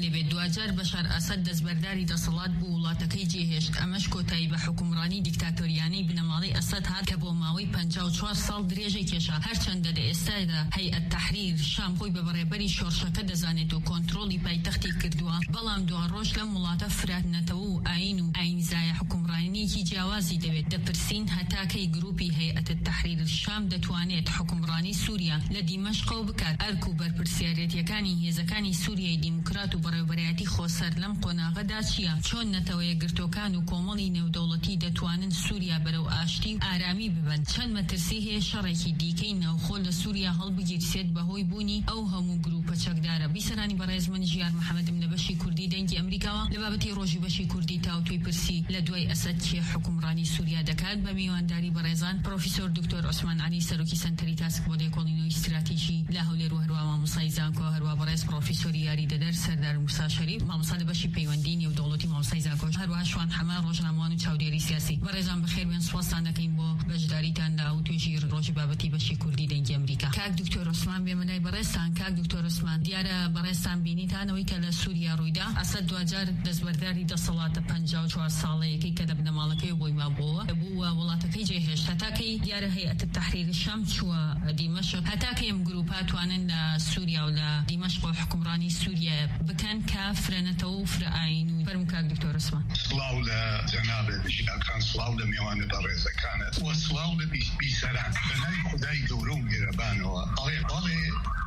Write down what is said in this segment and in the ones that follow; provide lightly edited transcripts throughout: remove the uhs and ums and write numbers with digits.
دەبێت دوجار بەشار ئەسەد دەستبەرداری دەسەڵات بوو وڵاتەکەی جێهێشت. ئەمەش کۆتایی بە حکومڕانی دیکتاتۆریانەی بنەماڵی ئەسەد هات کە بۆ ماوەی 54 ساڵ درێژەی کێشا. هەرچەندە لە ئێستادا هەیئەت تەحریر شام خۆی بە بەڕێبەری شۆڕشەکە دەزانێت و کۆنتڕۆڵی پایتەختی کردووە، بەڵام دو ڕۆژ لەم وڵاتە فراتنەتەوە و ئاین و ئاینزایە حکومڕانیەکی جیاوازی دەوێت. دەپرسین هەتاکەی گروپی هەیئەت تەحریر شام دەتوانێت حکومڕانی سووریا لە دیمەشق بکات. ئەرک و بەرپرسیارەتیەکانی هێزەکانی سووریای دیموکرات و بەڕێوەبەرایەتی خۆسەر لەم قۆناغەدا چییە؟ چۆن نەتەوەیە گرتوەکان و کۆمەڵی نێودەوڵەتی دەتوانن سووریا بەرەو ئاشتی و ئارامی ببن؟ چەند مەترسی هەیە شەڕێکی دیکەی ناوخۆ لە سووریا هەڵبگیرسێت بەهۆی بوونی ئەو هەموو گروپە چەکدارە؟ بیسەرانی بەڕێز من ژیار محەممەدم لە بەشی کوردی دەنگی ئەمریکاوە لە بابەتی ڕۆژی بەشی کوردی تاوتوی پرسی لە دوای ئەسەد چێ حکومڕانی سووریا دەکات بە میوانداری بەڕێزان پرۆفیسۆر دکتۆر عوسمان عەلی سەرۆکی سەنتەری تاسک بۆ لێکۆڵینەوەی استراتیژی لە هەولێر و هەروە مامۆستای زانکۆ هەروە بەڕێز پرۆفیسۆری یاری دەدەر سەردار موسا شەریف مامۆستا لە بەشی پەیوەندی نێودەوڵەتی مامۆستای زانکۆ هەروە شوان حەما ڕۆژنامەوان و چاودێری سیاسی. بەڕێزان بەخێر بێن، سوپاسان دەکەین بۆ بەشداریتان لە ئەو توێژی ڕۆژی بابەتی بەشی کوردی دەنگی ئەمریکا. کاک دکتۆر عوسمان بێمەلای بەڕێزان. کاک دکتۆر عوسمان، دیارە بەڕێزان بینیتانەوەی کە لە سووریا ڕوویدا ئەسەد دوجار دەستبەرداری دەسەڵاتە 54 ساڵەیەکی کە لە بنەماڵەکەی بۆی مابووە بووە وڵاتەکەی جێهێشت. هەتاکەی دیارە هەیئەت تەحریر شام چووە دیمەشق. هەتاکەی ئەم گروپا توانن لە سووریا و لە دیمەشق و حکومڕانی سووریا بکەن کە فرەنەتەوە و فرەئاین و فەرموو کاک دکتۆر عوسمان. سڵاو لە جەنابێ بژیرەکان، سڵاو لە میوانە بەڕێزەکانت و سڵاو لە بیسەران. بەناوی خودای گەورە و میێرەبانەوە بەڵێ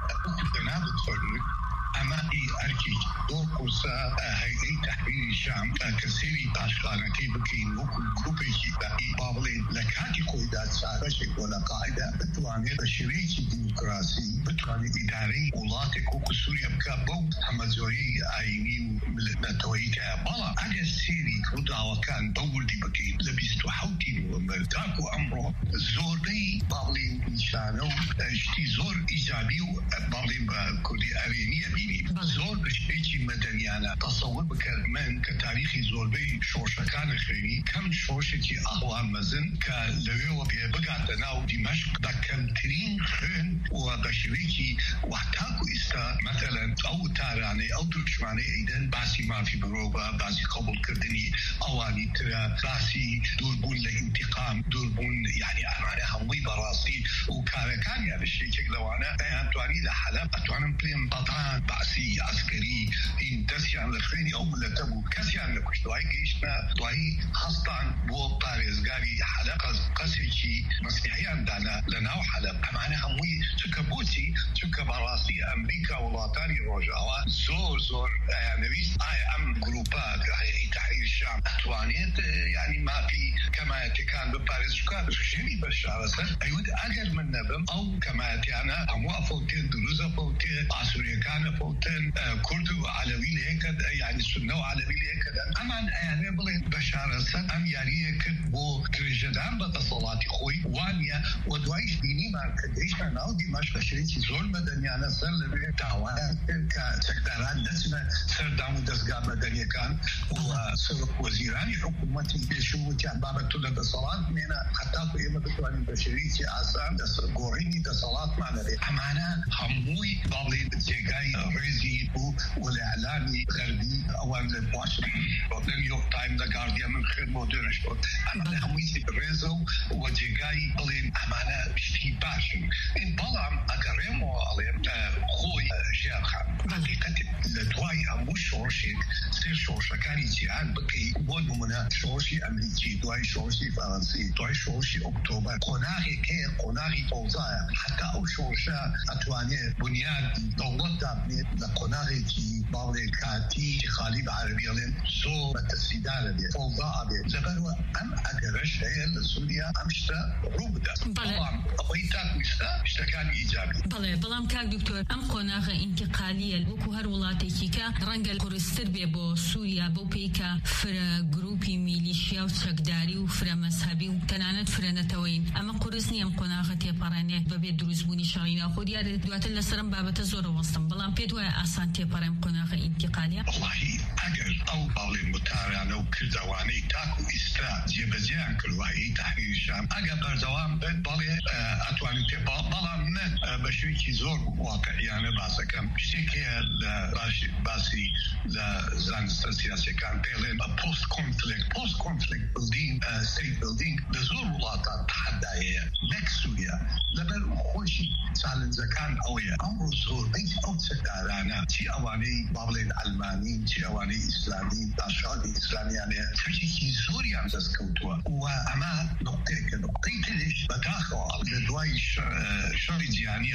جەنابت فەرمووی ئەمە ئەرکی دۆ قورسە هەیئەی تەحریری شام کە سێری پاشخانەکەی بکەین وەکو گروپێکی با بڵێن لە کاتی خۆیدا چارەشێک بۆ لە قاعدە بتوانێت بە شێوەیەکی دیموکراسی بتوانێت ئیدارەی وڵاتێک وەکو سووریا بکە بەو هەمەجۆریی ئاینی و ملتەوەییکە. بەڵام ئەگەر سێری ڕووداوەکان بەوردی بکەین لە 27 نۆڤەمبەر تاکو ئەمڕۆ زۆربەی با بڵێن نیشانە و شتی زۆر ئیجابی و با بڵێن بە کوردی ئەوێنیە زۆر بشتێکی مەدەنیانە. تەسەوور بکرد من کە تاریخی زۆربەی شۆشەکانە خوێنی کەم شۆشێکی ئەهوان مەزن کە لەوێوە پێ بگاتە ناو دیمەشق بە کەمترین خوێن و بە شێوەیەکی وەحتاکو ئێستا مەتەلەن ئەو تارانەی ئەو دوژمانەی ئەیدەن باسی مافی مرۆڤە، باسی قبولکردنی ئەوانی ترە، باسی دووربوون لە ئینتیقام، دووربوون یعنی ئەمانە هەمووی بەڕاستی و کارەکانیان شتێکێک لەوانە ئەیانتوانی لە حەلەب ئەتوانم پێم بەڵان باسی عسکەری این دەستیان لە خوێنی ئەو ملەتە بوو، کەسیان لە کوشتوهای گەیشتە دوایی هەستان بۆ پارێزگاری حەلەب قەسێکی مەسیحیان دانا لە ناو حەلەب. ئەمانە هەمووی چونکە بۆچی؟ چونکە بەڕاستی ئەمریکا وڵاتانی ڕۆژاوا زۆر ئەیانەویست ئایا ئەم گروپە هەیئەی تەحریر شام ئەتوانێت یعنی مافی کەمایەتەکان بپارێز چونکە ژێمی بەشار ئەسەد ئەیود ئەگەر من نەبم ئەو کەمایەتیانە هەموو ئەفەوتێن دروز ئەفەوتێن ئاسووریەکانە فەوتن کورد و عەلەوی لەیەکە یعنی سونە و عەلەوی لەیەکەدا. ئەمان ئەیانێ بڵێن بەشار ئەسەد ئەم یاریە کرد بۆ درێژەدان بە دەسەڵاتی خۆی وانە و دوایش بینیمان کە گەیشتە ناو دیمەشق بە شێوەیەکی زۆر مەدەنیانە سەر لەبێ داوایان کە چەکداران نەچنە سەردام و دەستگا مەدەنیەکان و سەرۆک وەزیرانی حکوومەتی پێشووتیان بابەت لە دەسەڵات بمێنە حتاکو ئێمە بتوانین بە شێوەیەکی ئاسان گۆڕینی دەسەڵاتمانە بێت. ئەمانە هەمووی باڵێن جێگای ڕێزی بوو و لە ئەعلامی غەربی ئەوان لە باشتر نیویۆرک تایم لە گاردیان من خوێن بۆ دێنش بۆ ئەمانە هەمووی ڕێزە و جێگای بڵێن ئەمانە شتی باشن. بەڵام ئەگەڕێمەوە ئەڵێم خۆی ژیانخان حقیقەت لە دوای هەموو شۆڕشێک سێ شۆڕشەکانی جیهان بکەیت بۆ نمونە شۆڕشی ئەمریکی، دوای شۆڕشی فەڕەنسی، دوای شۆڕشی ئۆکتۆبەر قۆناغێک هەیە، قۆناغی فەوزایە. حتا ئەو شۆڕشە ئەتوانێت بنیاد دەوڵەت دابنێت لە قۆناغێکی باڵێ کاتی خالی بە عەرەبیەڵێن زۆر بەتەسیدارە بێت، فەوزا ئەبێت. لەبەرەوە ئەم ئەگەرەش هەیە لە سووریا ئەم شتە ڕوو بدات. بەڵام ئەوەی تاکویستە شتەکانی ئیجابی. بەڵام کاک دکتۆر ئەم قۆناغە ئینتیقالیە وەکو هەر وڵاتێکی کە ڕەنگە قورستر بێ بۆ سوريا بو بيكا فرا جروبي ميليشيا وتشكداري وفرا مذهبي وتنانت فرا نتوين أما قرصني أم قناغتي باراني ببيت دروز بوني شغينا خود يا دوات اللسرم بابا زور وسطم بلان بيدوا أسانتي بارم قناغ انتقالية والله أجر أو بالي متارانة وكردواني تاكو إستا جبزيان كلواهي تحرير الشام أجر بردوام بالي أتواني تبالا من بشويكي زور واقعيانه باسا كم شتيكي باسي لزانست سياسي كان بيلين post conflict building state building بزور ولاتا تحدايا نكسويا لبر خوشي سالن زكان أويا أمرو زور بيت أوتسدارانا تي أواني بابلين علماني تي أواني إسلامي أشعار إسلاميانه تشيكي زوري عم تسكوتوا وأما نقطة ليش بتاخو لدواي شري ديانية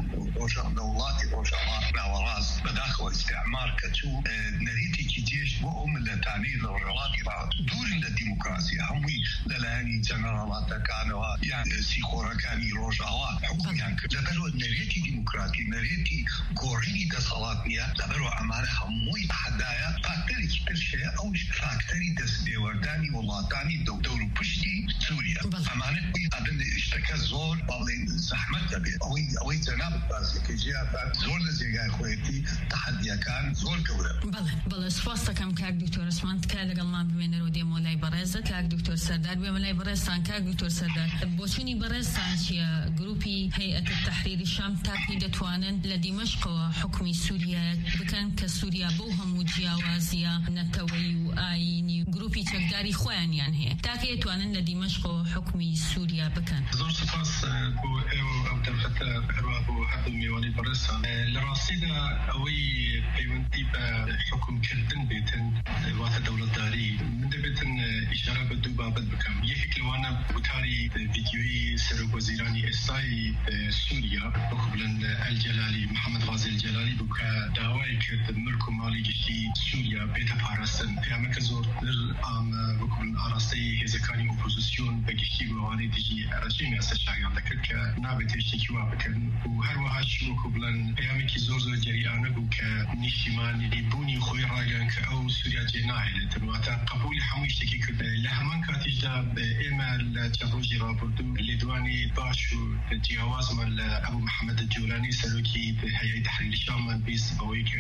دولاتي روشا ناوراز بداخل استعمار كتو نريتي كتيش بو ملتاني لورجلاتي دور للديمقراطية هموي للاني جنرالات كانوا يعني سيخورا كاني روشاوا حكوميان لبرو نريتي ديمقراطي نريتي غوريني دسالاتنيا لبرو أمانة هموي تحدايا فاكتري كترشة أوش فاكتري دس ديورداني ولاتاني دور بشتي سوريا أمانة أبن اشتكى زور بابلين زحمت تبي أوي جناب بس كجيا زور لزيجا خويتي تحديا كان زور كورة بله سپاس دکم که دکتر اسمانت که لگل ما ببینه رو دیم ولای برزه که دکتر سردار بیم ولای برزستان که دکتر سردار بوچونی برزستان چیه گروپی هیئت التحریر الشام تاکید توانن لدمشق و حکم سوریا بکن که سوریا بو هم جیاوازیا نتوی و آینی گروپی چکداری خوانیان هی تاکید توانن لدمشق و حکم سوریا بکن. زور سپاس بو او دفتر بو حد میوانی برزستان لراسیدا اوی پیوندی به حکم کردن بیتن واسه دولت داری من دبیتن اشاره به دو بابت بکم یکی کلوانا بوتاری ویدیویی سرک وزیرانی استای سوریا بقبلن الجلالی محمد غازی الجلالی بکا دعوای کرد ملک و مالی گشتی سوریا بیت پارستن پیامک زور در آم بقبلن آراسته هزکانی اپوزیسیون بگشتی بوانی دیجی رژیم استشاریان دکرد که نابتشتی کیوا بکن و هر وحش بقبلن پیامکی زور جریانه بو که نیشتیمانی بونی خوی راگن که او سوریا جناهی تنواتا قبول حموشتکی کرده لهمان کاتیج دا ایما لجبروجی رابردو لیدوانی باشو جیاواز من ابو محمد الجولانی سلوکی هیئت تحریر الشام من بیست باوی که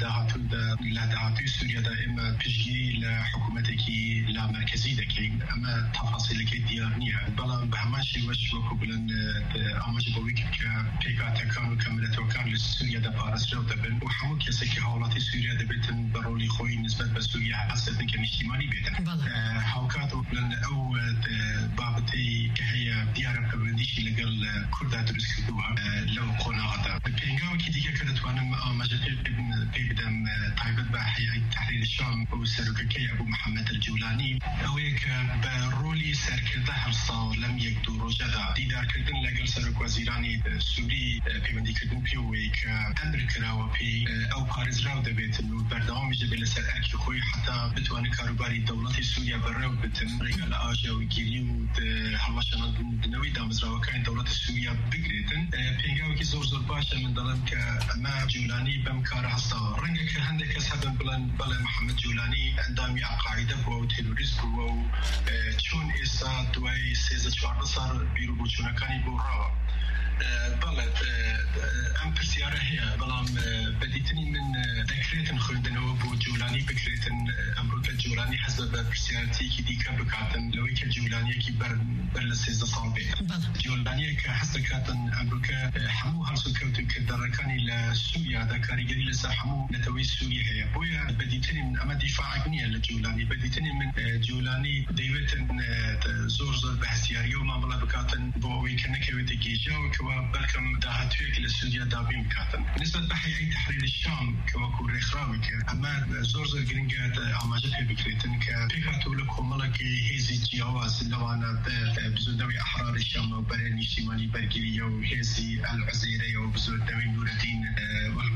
لدهاتو سوریا دا ایما پشگیری لحکومتکی لامرکزی دکی اما تفاصیل که دیار نیه بلا به همان شیوش وکو بلند آماج باوی که پیکاتکان و کملتوکان لسوریا دا پارس رو دبن و همو کسی که حالات سوریا دبیتن برولی خوی نسبت به سوریا حسد که نیشتیمانی بیتن حوکات و بلند او بابتی که هی دیارم پروندیشی لگل کرده درست کردوها لو قناعتا پینگاو که دیگه که دتوانم آماجت پیبدم تایبت به هیئت تحریر الشام و سروککی ابو محمد الجولانی اوی که به رولی سرکرده هر سال لم یک دو روزه دا دیدار کردن لگل سروک وزیرانی سوری پیوندی کردن پیوی که امر کراو پی او پارز راو دبیتن و بردوام جبل سر اکی خوی حتی بتوانه کاروباری دولت سوریا برو بتن رجال آجا و گیری و هواشان دنوی دامزراو کن دولت سوریا بگریتن پیگاو که زور باشه من دلم که ما جولانی بم کار هستا رنگ که هنده کس هدن بله محمد جولانی اندامی عقاعده بو تروریست بو چون ایسا دوای 13-14 سال بیرو بوچونکانی بو را بله ام پرسیاره هیا بلام بدیتنی من دکریتن خوندن و بو جولانی بکریتن امروکه جولانی حسب پرسیارتی که دیگه بکاتن لوی که جولانی که بر 13 سال بیت جولانی که حسب کاتن امروکه همو هرسو کوتو که درکانی لسوریا دکاریگری لسا همو نتوی سوریا هیا بویا بدیتنی من اما دفاع کنیه لجولانی بدیتنی من جولانی دیوتن زور بحثیاری و معامله بکاتن بوی که نکویت گیجا و که بلکم دهاتوی که لسوریا دابی مکاتن نسبت به هیئت تحریر الشام که وکو ریخراوی که اما زور گرینگت آماجه پی بکریتن که پیکاتو لکومالا که هیزی جیاواز لوانا بزودوی احرار الشام و برای نیشتیمانی برگیری و هیزی العزیره و بزودوی نوردین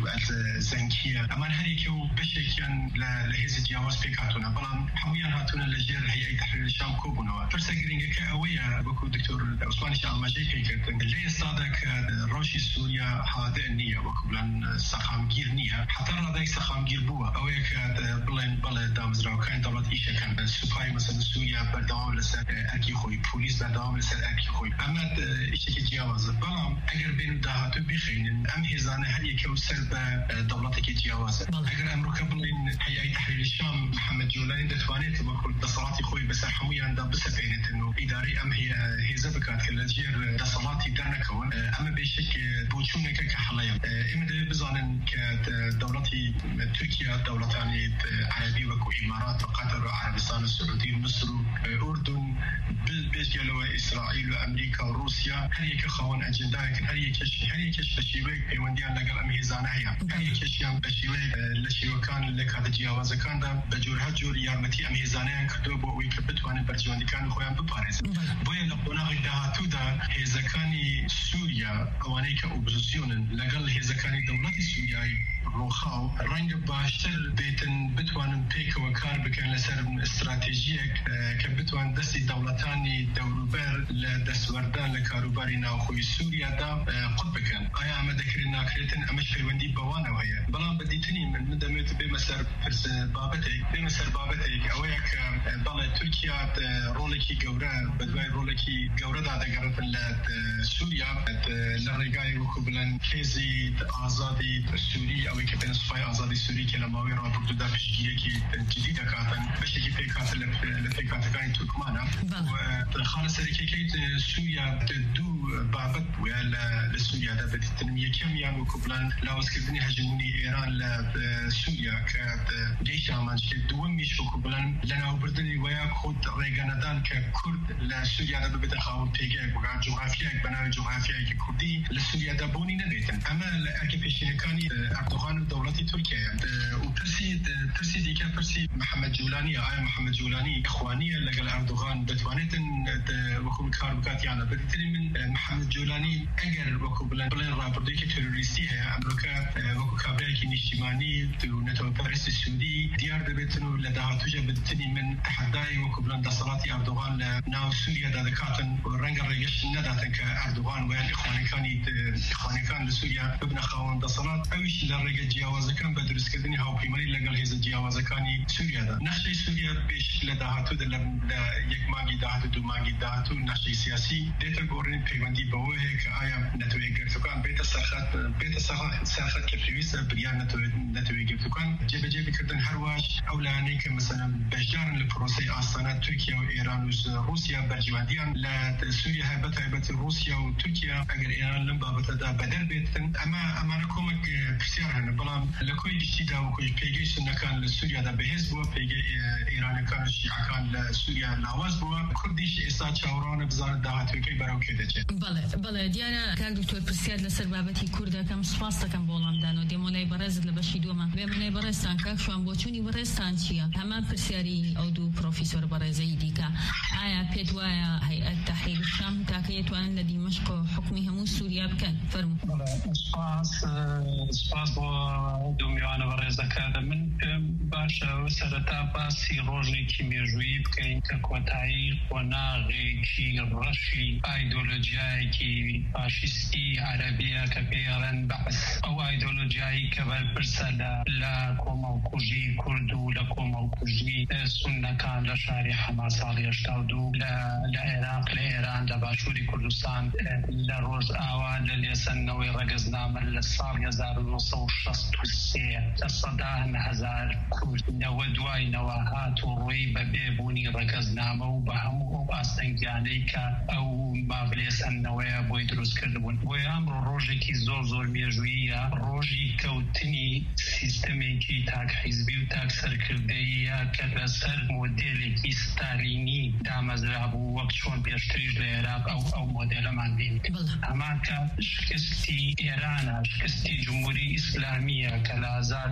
الزنكية أمان هريكو بشكيان لهز جواز بيكاتونا بلان حميان هاتونا لجير هي تحرير الشام كوبونا فرسا جرينجا كأوية بكو دكتور عثمان شام ماجيكي كرتن اللي يصادق روشي سوريا هذا النية بكو بلان سخام جير نية حتى هذا سخام جير بوا أوية كاد بلان بلا دامزراو كان دولة إيشا كان سوباي مثلا سوريا بردام لسر أكي خوي بوليس بردام لسر أكي خوي أما إيشا كجواز بلان أجر بينو دهاتو بخين أم هزانة هل يكوسر بدولتك جواز أجر أمريكا بلين هي تحرير الشام محمد جولاني دتوانيت بكل دصلاتي خوي بس حميان دا بس بينت إنه إداري أم هي زبكات كالجير دصلاتي درنا كون أما بشك بوشونك كحلايا إمد بزانن كدولتي تركيا دولتان عربي وكو إمارات وقطر وعربستان السعودية مصر أردن بيجلوا إسرائيل وأمريكا وروسيا هل يكخون أجندائك هل يكش بشيوك بيونديان لقل أم هزانة هي هل يكش يام بشيوك لشيوكان لك هذا جواز كان دا بجور هجور يارمتي أم هزانة كدو بو ويكبت وان برجوان كان خويا بباريس بويا لقونا غدا تودا هزكاني سوريا اوانيك اوبوزيسيون لقل هزكاني دولة سوريا روخاو رنگ باشتر بيتن بتوان بيك وكار بكن لسر استراتيجيك كبتوان دستي دولتاني دوروبر لدسوردان لكاروباري ناوخوي سوريا دا قد بكن ايا اما ذكرنا كريتن امش بيوندي بوانا وهي بلان بديتني من دمت بمسر بابتك اويك بلا تركيا رولكي جورا بدوي رولكي جورا دا دقرت لسوريا لرقاي وكبلن كيزي آزادي سوري او كبن صفاي آزادي سوري كلماوي رابط دا بشكيه كي جديدة كاتن بشكي بيكات لفيكات كاين تركمانا وخالص ريكيكيت سوريا دو بابت ويا لسوريا دا بدي التنمية كميا وكبلن لاوسكردني هجموني ايران لسوريا كات جيش امانش دوم مش وكبلن لنا وبردني ويا خود ريغاندان ككرد لسوريا دا ببدا خاون بيجي وقع جغرافيا بناوي جغرافيا كردي لسوريا دا بوني نبيتن اما لاكي بيشينكاني اردوغان ودولتي تركيا وترسي ديكا ترسي محمد جولاني محمد جولاني اخوانيه لقال اردوغان دتوانيتن وكم كاربكات يعني بدتني من محمد جولاني اجر وكم بلان رابرديك تيروريستي هي امريكا وكم كابريكي نشتماني ونتو باريس السعودي ديار دبتنو لدهاتوجا بدتني من تحداي وكم بلان دصلاتي اردوغان لناو سوريا دادكاتن ورنج الرجش نداتن كاردوغان ويا اخواني كان لسوريا ابن خاون دصلات اويش للرجل جواز كان بدرس كدني هاو بريمري لقال هذا جواز كاني سوريا دا نخشي سوريا بيش لدهاتو دل يك ماجي دهاتو دو ماجي دهاتو نخشي سياسي ديتا غورين بيوندي بوه كايا نتوي غرتوكان بيتا ساخت كفريس بريان نتوي غرتوكان جيب كردن هرواش اولاني كمثلا بجار البروسي اصلا تركيا وايران وروسيا برجوانديان لا سوريا هبت روسيا وتركيا اگر ايران لم بابت دا بدل بيتن اما ركومك بسيارهن بلام لكوي جديده وكوي بيجي سنكان لسوريا دا بهز بو بيجي ايران كان الشيعة كان لسوريا لاواز بو كرديش اسا چاوران بزان دهات وكي براو كده بله دیارا کاک دکتور پرسیار لسر بابتی کرده کم سپاس کم بولم دانو دیمونای برز لبشی دوما بیمونای برستان کاک شوان بوچونی برستان چیا همه پرسیاری او دو پروفیسور برزی دیکا آیا پیدوایا هیئت تحریر الشام تاکیت وان لدی مشق حکمی همو سوریا بکن فرمو سپاس بو دومیان برز کردم من باشه وسرتا باسی روزی کی میجویی بکن که کوتاهی و ناقی کی رشی ایدئولوژیایی کی فاشیستی عربیه که بیارن بحث او ایدئولوژیایی که برسله لکوم کوجی کردو لکوم کوجی سنت کان لشاری حماس علیشتاودو لعراق لإيران لباشوری کردستان لروز آوان للیسن نوی رگزنامه لسال 1963 الصداهن هزار کرد نودوای نواهات و روی ببیبونی رگزنامه و بهمو باستنگیانی که او مابلیسن نوی بوی دروز کردبون بوی امرو روژی که زور میجوییه روژی کوتنی سیستمی که تاک حزبی و تاک سرکردهیه که بسر مدلی که ستالینی دامزراب و وقت شون پیشتریج لعراق او مدل من بین اما که شکستی ایران شکستی جمهوری اسلامیه که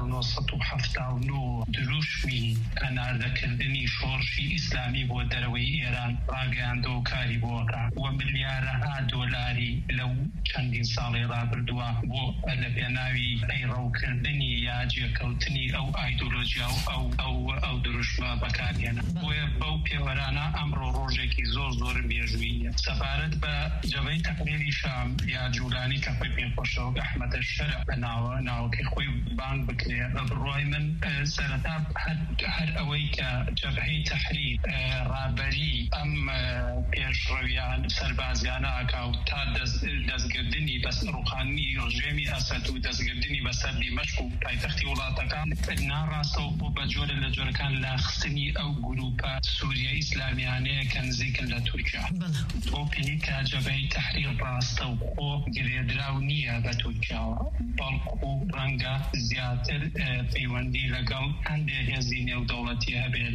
1979 دروشمی کناردکردنی شورشی اسلامی بو دروی ایران راگاندو کاری بوکا و ملیارها دولاری لو چندین سالی را بردوا بو لبناوی ای ڕووکردنی یا جێکەوتنی ئەو ئایدۆلۆژیا ئەو دروشمە بەکارهێنا. بۆیە بەو پێوەرانە ئەمڕۆ ڕۆژێکی زۆر مێژوویە. سەبارەت بە جەبهەی تەحریری شام یا جوولانی کە خۆی پێخۆشەوە ئەحمەدە شەرع بە ناوەکەی خۆی بانگ بکرێ. بە بڕوای من سەرەتا هەر ئەوەی کە جەبهەی تەحریر ڕابەری ئەم پێشڕەویان سەربازیانە ئاکا و تا دەستگردنی بەس ڕوخانی ڕژێمی ئەسەد و دەستگردنی بەسەر دیمەشق و پایتەختی وڵاتەکان ناڕاستەوە بۆ بە جۆرە لە جۆرەکان لاخستنی ئەو گروپە سووریە ئیسلامیانەیە کە نزیکن لە تورکیا. بۆ پێی کە جەبهەی تەحریر ڕاستە و خۆ گرێدراو نییە بە تورکیاوە، بەڵکو ڕەنگە زیاتر پەیوەندی لەگەڵ هەندێک هێزی نێودەوڵەتی هەبێت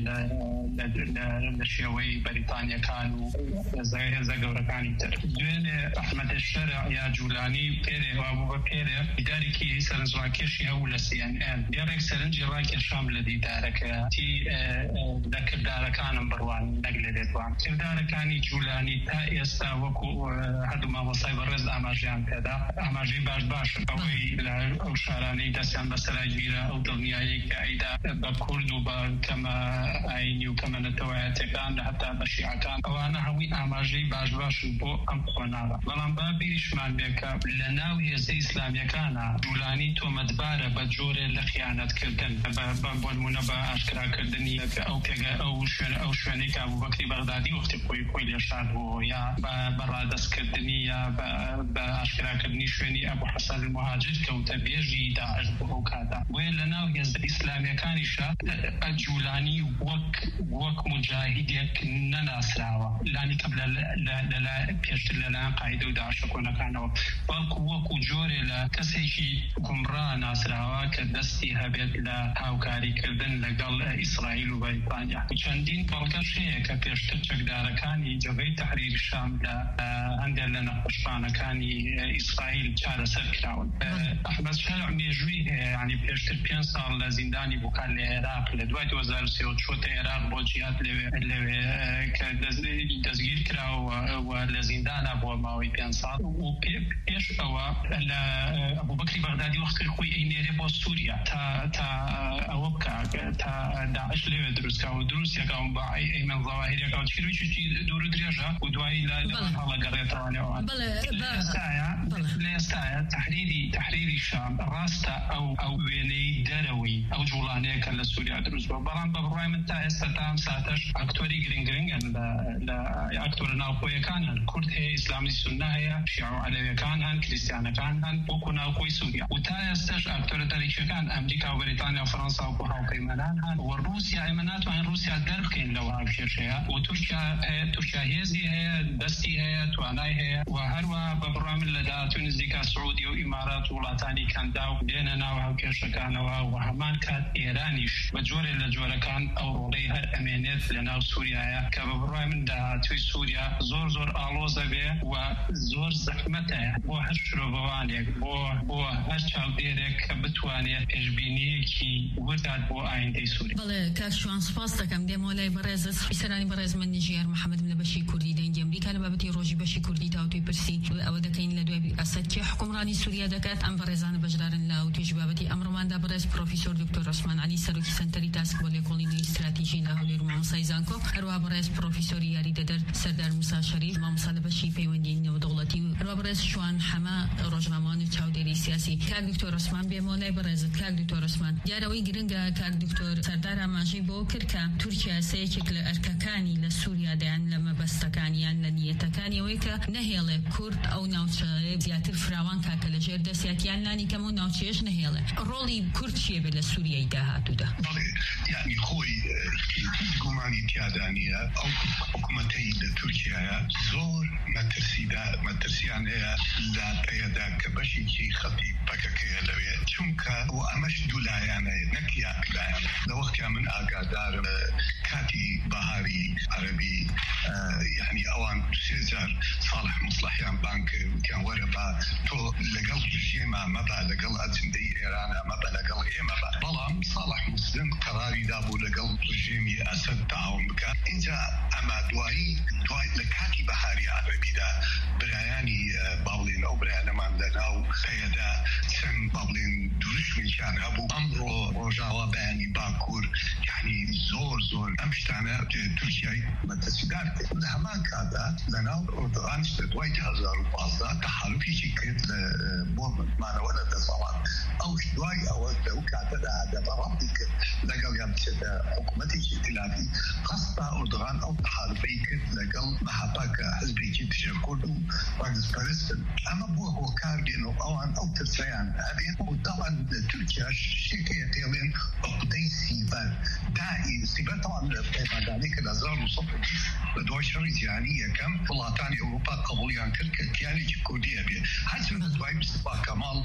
لە شێوەی بەریتانیەکان و هێزە گەورەکانی تر. دوێنێ ئەحمەدە شەرع یا جوولانی پێرێ وابوو بە پێرێ دیدارێکی سەرنجڕاکێشی هەبوو لە CNN. دیارێک سەرنجی ڕاکێشام لە دیدارەکەتی لە کردارەکانم بڕوان نەک لە لێدوان. کردارەکانی جوولانی تا ئێستا وەکو هەردوو مامۆستای بەڕێز ئاماژیان پێدا ئاماژەی باشن ئەوەی لە ئەو شارانەی دەستیان بەسەرای گیرە ئەو دڵنیایی کە ئەیدا بە کورد و بە کەمە ئاینی و کەمە نەتەوایەتەکان هەتا بە شیعەکان ئەوانە هەمووی ئاماژەی باشن بۆ ئەم خۆناغا. بەڵام با بیریشمان بێکە لە ناو هێزە ئیسلامیەکانە جوولانی تۆمەتبارە بە جۆرێ لە خیانەتکردن بۆ نمونە بە ئاشکراکردنی ئەو شوێنەی کە ئەبوبەکری بەغدادی وەختی خۆی لێشاد بوو یا بە ڕادەستکردنی یا بە ئاشکراکردنی شوێنی ئەبوو حەسەن المهاجر کەوتە بێژی داعش بۆ ئەو کاتا. بۆیە لە ناو هێزە ئیسلامیەکانیشە جوولانی وەک مجاهیدێک نەناسراوە لانی کەم لە پێشتر لەلایەن قاعیدە و داعشە کۆنەکانەوە، بەڵکو وەکو جۆرێ لە کەسێکی گومڕا ناسراوە کە دەستی هەبێت لە هاوکاریکردن لەگەڵ ئیسرائیل و بەریتانیا. چەندین بەڵگەش هەیە کە پێشتر چەکدارەکانی جەبهەی تەحریر شام لە هەندێک لە نەخۆشخانەکانی ئیسرائیل چارەسەر کراون. ئەحمەد شەرع مێژووی هەیە، ینی پێشتر 5 ساڵ لە زیندانی بووکان لە عێراق، لە دوای 2003 چۆتە عێراق بۆ جیهاد لەوێ کە دەستگیر کراوە لە زیندانە بۆ ماوەی 5 ساڵ و پێش ئەوە لە ئەبوبەکری بەغدادی وەختی خۆی ئەینێرێ بۆ سووریا تا ئەوە بکە تا داعش لەوێ دروستکە و دروستیەکەم بە ئەیمەن زەواهیریەکە و چیرویشی دوور و درێژە و دوایی لە هەڵەگەڕێتەوەنەوە. لە ئێستاە تەحریری شام ڕاستە ئەو وێنەی دەرەوەی ئەو جوڵانەیە کە لە سووریا دروست بووە، بەڵام بە بڕوای من تا ئێستا تا ئەم ساتەش ئاکتۆری گرنگن لە ئاکتۆرە ناوخۆیەکان هەن، کورد هەیە، ئیسلامی سوننا هەیە، شیع و عەلەویەکان هەن، کریستیانەکان هەن وەکو ناوخۆی سووریا، و تا ئێستاش ئاکتۆرە تاریخیەکان ئەمریکا و بەریتانیا و فەڕەنسا وەکو هاوپەیمانان هەن، و ڕووسیا ئێمە ناتوانین ڕووسیا دەربکەین لەوە کێشەیە، و تورکیا هێزی هەیە، دەستی هەیە، توانای هەیە، و هەروەها بە بڕوای من لە داهاتوو نزیکا سعودی و ئیمارات و وڵاتانی کەندا و دێنە ناو هاوکێشەکانەوە، و هەمان کات ئێرانیش بە جۆرێ لە جۆرەکان ئەو ڕۆڵەی هەر ئەمێنێت لە ناو سووریایە کە بە بڕوای من داهاتووی سووریا زۆر ئاڵۆزە بێ و زۆر زەحمەتەیە بۆ هەر شرۆڤەوانێک بۆ هەر چاودێرێک کە بتوانێت پێشبینیەکی وردات بۆ ئایندەی سووریا. بەڵێ کاک شوان سپاس دەکەم. دێمەوە لای بەڕێز سەرانی بەڕێز من نژیار محەممەد لە بەشی کوردی دەنگی ئەمریکا لە بابەتی ڕۆژی بەشی کوردی تاوتوی پرسی ئەوە دەکەین لە دوای ئەسەد کێ حکومڕانی سووریا دەکات. ئەم بەڕێزانە بەشدارن لە توێژ بابەتی ئەمڕۆماندا بەڕێز پرۆفیسۆر دکتۆر ڕۆسمان عەلی سەرۆکی سەنتەری تاسک بۆ لێکۆڵینەوەی استراتیژی لە هەولێر و مامۆستای زانکۆ، هەروەها بەڕێز پرۆفیسۆری یاری دەدەر سەردار موسا شەریف مامۆستا لە بەشی پەیوەندی نێودەوڵەتی، و هەروەها بەڕێز شوان حەمە ڕۆژنامەوان و چاودێری سیاسی. کاک دکتۆر ڕۆسمان بێمەوە لای بەڕێزت. کاک دکتۆر ڕۆسمان، دیارەوەی گرنگە کاک دکتۆر سەردار ئاماژەی بۆ کرد کە تورکیا سەیەکێک لە ئەرکەکانی لە سووریا دەیان لە مەبەستەکانیان لە نیەتەکانی ئەوەی کە نەهێڵێ کورد ئەو ناوچەیە زیاتر فراوان کاکە لە ژێر دەستیاکیان لانی کەم و ناوچەیەش نەهێڵێ. ڕۆڵی کورد چیە بێ لە سووریای داهاتوودا؟ بەڵێ یعنی خۆی گومانی تیادانیە ئەو حکوومەتەی لە تورکیایە زۆر مەترسیان هەیە لە پێدا کە بەشێکی خەتی پەکەکەیە لەوێ، چونکە و ئەمەش دوولایانە نەک یاکلایان. لە وەختیا من ئاگادارم کاتی بەهاری عەرەبی یعنی ئەوان 3000 ساڵح مصلحیان بانک وتیان وەرە بە تۆ لەگەڵ ژێمە مەبە، لەگەڵ ئەجندەی ئێرانە مەبە، لەگەڵ ئێمە بە. بەڵام ساڵح مسلم قەراری دابوو لەگەڵ ژێمی ئەسەد تاعاون بکات. اینجا ئەمە دوای لە کاتی بەهاری عەرەبیدا برایانی باڵێن ئەو برایانەمان لەناو پێدا چەند باڵێن دروشمی نشان ابو امرو رجاوا باني باكور يعني زور امشتانا تركيا متسيدار لهمان كذا لنا اردوغان استدواي 2015 تحالفي شكلت لبوم معنا ولا تصوات او شدواي او توكاتا هذا بربك لقل يمشي حكومتي ائتلافي خاصة اردوغان او تحالفي كت لقل محباك حزبي جد شكله رئيس بريستن اما بوه كار دينو اوان او ترسيان هذه وطبعا تركيا شيكي تيلين اقدي سيبان داعي سيبان طبعا بعد ذلك الازرار مصطفى بدوي شريط يعني كم بلاتاني اوروبا قبول يعني كياني كرديه بي حسب بدوي مصطفى كمال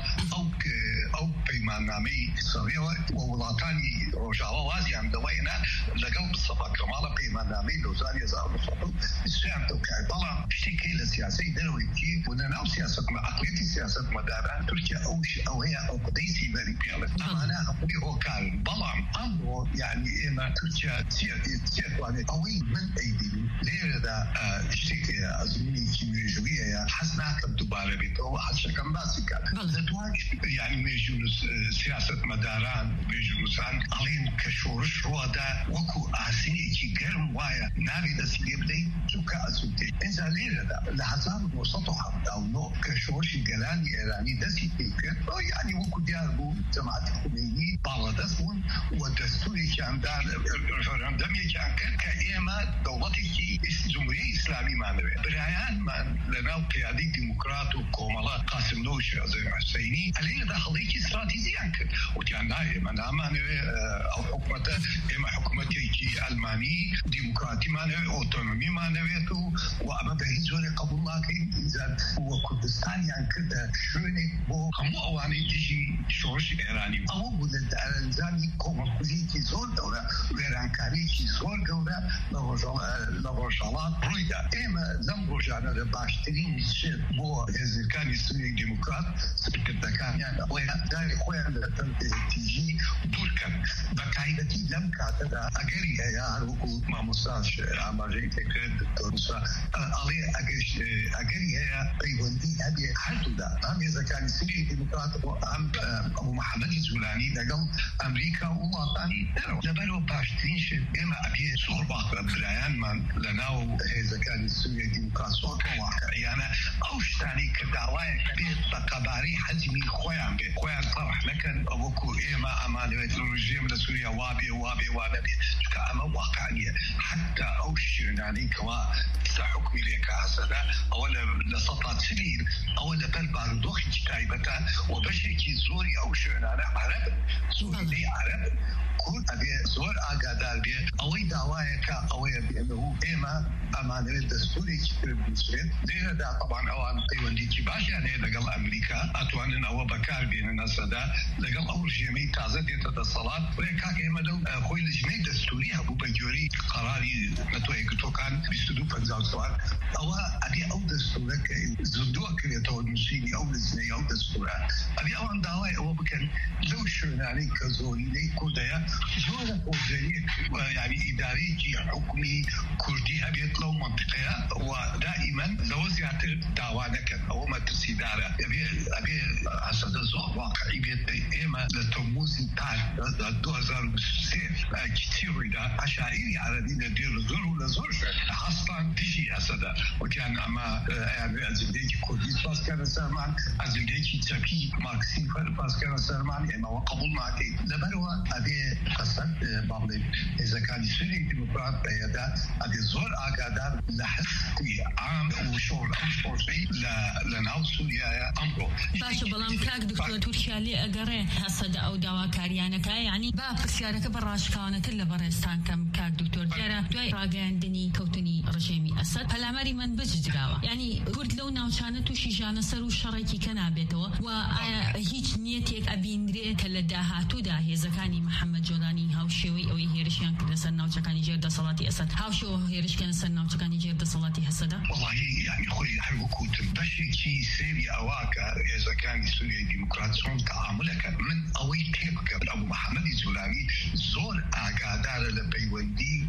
او بيمانامي صغيره وبلاتاني رجاوا وازي عند دوينا لقلب مصطفى كمال بيمانامي دوزاني زار مصطفى السيام توكاي طلع شيكي السياسي درويتي ونناو سياسه عقليتي سياسه مداران تركيا او هي اقدي سيبان بيالت انا اقولي هو كان بلام امره يعني ما تركيا تيراني قوي من ايدي ليه ده شيء ازمني كيميائيه حسنا كدباره بيتو حتى كان باسكا زتواج يعني ميجونس سياسه مداران ميجونسان علين كشورش رودا وكو اسيني كي جرم وايا نابي دس يبدي توكا اسوتي اذا ليه ده لحظات وسطها او نو كشورش جلاني ايراني دس يفكر يعني وكو دياربو جماعه الخميني بلدسون ودستوري كان دار الرفراندم كان كايما دولتي جمهوريه اسلامي معنوي بريان من لنا قيادي ديمقراط وكومالات قاسم نوش زي حسيني عليه دخليك استراتيجي انك وكان دائما معنوي او حكومته اما حكومتي الماني ديمقراطي معنوي اوتونومي معنوي وابدا هيزوري قبول لكن اذا هو كردستان يعني كده شوني بو همو اواني تجي شورش ايراني او بودن الزامي كومالي كي زور دوله ويرانكاري كي زور دوله لغوشالات رويدا اما زنبوجانا لباشترين الشيء بو هزكاني السوري ديمقراط سبتكان يعني داري خويا تجي دوركن بقاعدتي لم كاتدا اجري يا هروكو ما مستاش اماجي تكرد دكتور علي اجري يا بيوندي ابي حالته ده ام هزكاني السوري ديمقراط ام ابو محمد الزولاني دقل امريكا ووطني لبرو باشترين شيء اما ابي صوربا بريان من لناو إذا كان السوري ديمقراطية واقعية أوشتاني كدعوة بتقباري حزمي خوان طرح لكن أبوكو إما أمانة الرجيم لسوريا وابي كأما واقعية حتى أوشتاني كوا حكمي لك هسدا أولا لسطات سنين أولا بل باردوخ كتايبتا وبشكي زوري أوشتاني عرب سوري عرب كل أبي زور أقدر بيه أوي دعواك أوي بأنه إما أمانة الدستوري كتير ليه ده طبعا أوان قيوندي كباش يعني لقل أمريكا أتوانن أو بكار بين الناس ده لقل أول جميع تعزد يتصلات ولكن إما لو خوي الجميع الدستوري أبو بجوري قراري نتوي كتوكان بيستدو فنزاو سؤال أو أبي أو دستورك زندوق كريتو المسيني أو الزني أو دستورة أبي أوان دعوة أو بكن لو شرناني كزوري لي كودايا زورة وزني يعني إداري كي حكمي كردي أبي لو منطقية ودائما لو زيادة دعوانك أو ما تسيدارة أبي حسد الزوء واقعي بيت إما لتموزي تاع 2006 كتير دا عشائري عربيين دير زور ولا زور أصلا تجي حسدا وكان أما يعني أزمديك كردي باس كان سرمان أزمديك تبي ماركسي باس كان سرمان يعني وقبول معك لبروا أبي قصد بعض إذا كان يسوي ديمقراط بيدا أبي زور أقدر لحظي عام وشغل أو شيء لناو سوريا أمره. باش بلام كاك دكتور تركيا لي أجره حسد أو دوا كاريانا كا يعني باب سيارك براش كانت إلا برستان كم كاك دكتور جرا دوي راجعندني كوتني رجيمي أسد هلا مري من بجدقاوة يعني كرد لو ناوشانة وشي جانا سرو شريكي كنابته وهيج نيتك أبين ريت لداها تودا هي زكاني محمد جولاني هاوشوي أو هيرشيان كده سناو تكاني جرد صلاتي أسد هاوشو هيرش كان سناو تكاني جرد صلاتي حسدا والله يعني خوي حركوا تبشي شيء سيري أواكا إذا كان سوريا ديمقراطيون تعاملك من أوي تيبك أبو محمد الزولاني زور أقادار لبيوندي إذا كان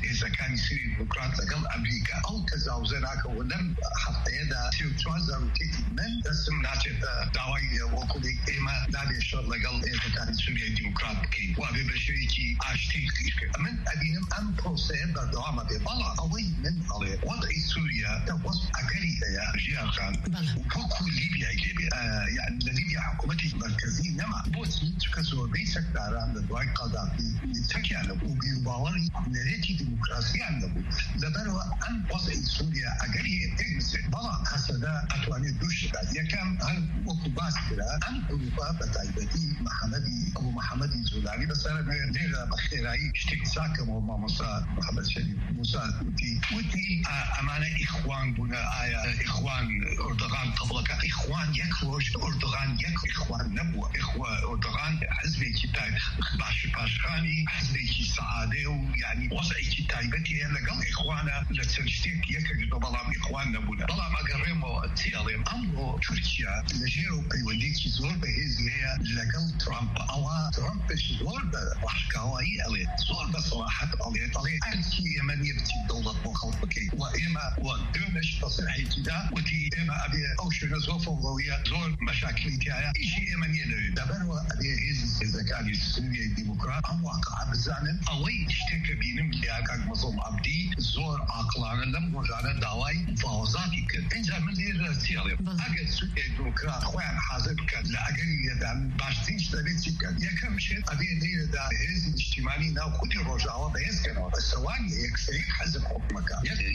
بارتيانی سوریای دموکرات لەگەڵ ئەمریکا ئەو تەجاوزە ناکەوە لەم هەفتەیەدا 34 روتێکی من دەستم ناچێتە داوای وەکوڵی ئێمە نابێ شەڕ لەگەڵ هێزەکانی سوریای دموکرات بکەین وابێ بە شێوەیەکی ئاشتی خلیشکرد من ئەبینم ئەم پرۆسەیە بەردەوامە بێ بەڵام ئەوەی من ئەڵێ وەضعی سووریا دەوەست ئەگەری هەیە ژیانخان وەکو لیبیای لێبێ یعنی لە لیبیا حکوومەتی مرکزی نەما بۆچی چکە زۆربەی سەکداران لە دوای قەدافی تەکیان نەبوو بیرباوەڕی نەرێتی دیموکراسیان نەبوو لەبەرەوە ئەم وەضعی سووریا ئەگەری هەیە بسێت بەڵام هەسەدا ئەتوانێت دوو شتە یەکەم هەر وەکو باس کرا ئەم گروپە بە تایبەتی ئەبو محەممەدی زولانی بەسەر لێرە بە خێرایی شتێک چاکەمەوە مامۆستا محەممەد شەریف موسا وتی ئەمانە ئیخوان بوونە ئایا ئیخوان ئۆردۆغان تەبڵەکە ئیخوان یەک ڕۆژ ئۆردۆغان یەک ئیخوان نەبووە ئۆردۆغان حزبێکی پاشخانی حزبێکی سەعادێ و یعنی وەزعێکی تایبەتی هەیە لەگەڵ ئیخوانە لە چەند شتێک یەکێک بەڵام ئیخوان نەبوونە بەڵام ئەگەڕێمەوە چێڵێم ئەمڕۆ تورکیا لەژێر و پەیوەندێکی زۆر بەهێزی هەیە لەگەڵ ترامپ ئەوە ترامپش زۆر بە ڕاشکاوایی ئەڵێت زۆر بە سەراحەت ئەڵێت ئەرکی ئێمە نییە بچین دەوڵەت بۆ خەڵک بکەین و ئێمە دوێنش بەسەرحیتیدا وتی ئێمە ئەبێ ئەو شوێنە زۆر فەوڵەویە زۆر مەشاکلی تایە ئیشی ئێمە نییە لەوێ دەبەرەوە ئەبێ هێزەکانی سوریای دیموکرات ئەم واقعە بزانن ئەوەی شتێکە بینم لیاکاک مەزڵوم عەبدی زۆر عاقلانە لەم ڕۆژانە داوای مفاوەزاتی کرد اینجا من لێرە چێڵێم ئەگەر سوریای دیموکرات خۆیان حازر بکەن لە ئەگەری لێدان باشترین شتە بێت چی بکەن یەکەم شێت ئەبێ لێرەدا هێزی نیشتیمانی ناو خودی ڕۆژاوە بەهێزکەنەوە بەسەوانی یەکسەیەک حەزب حکومەکە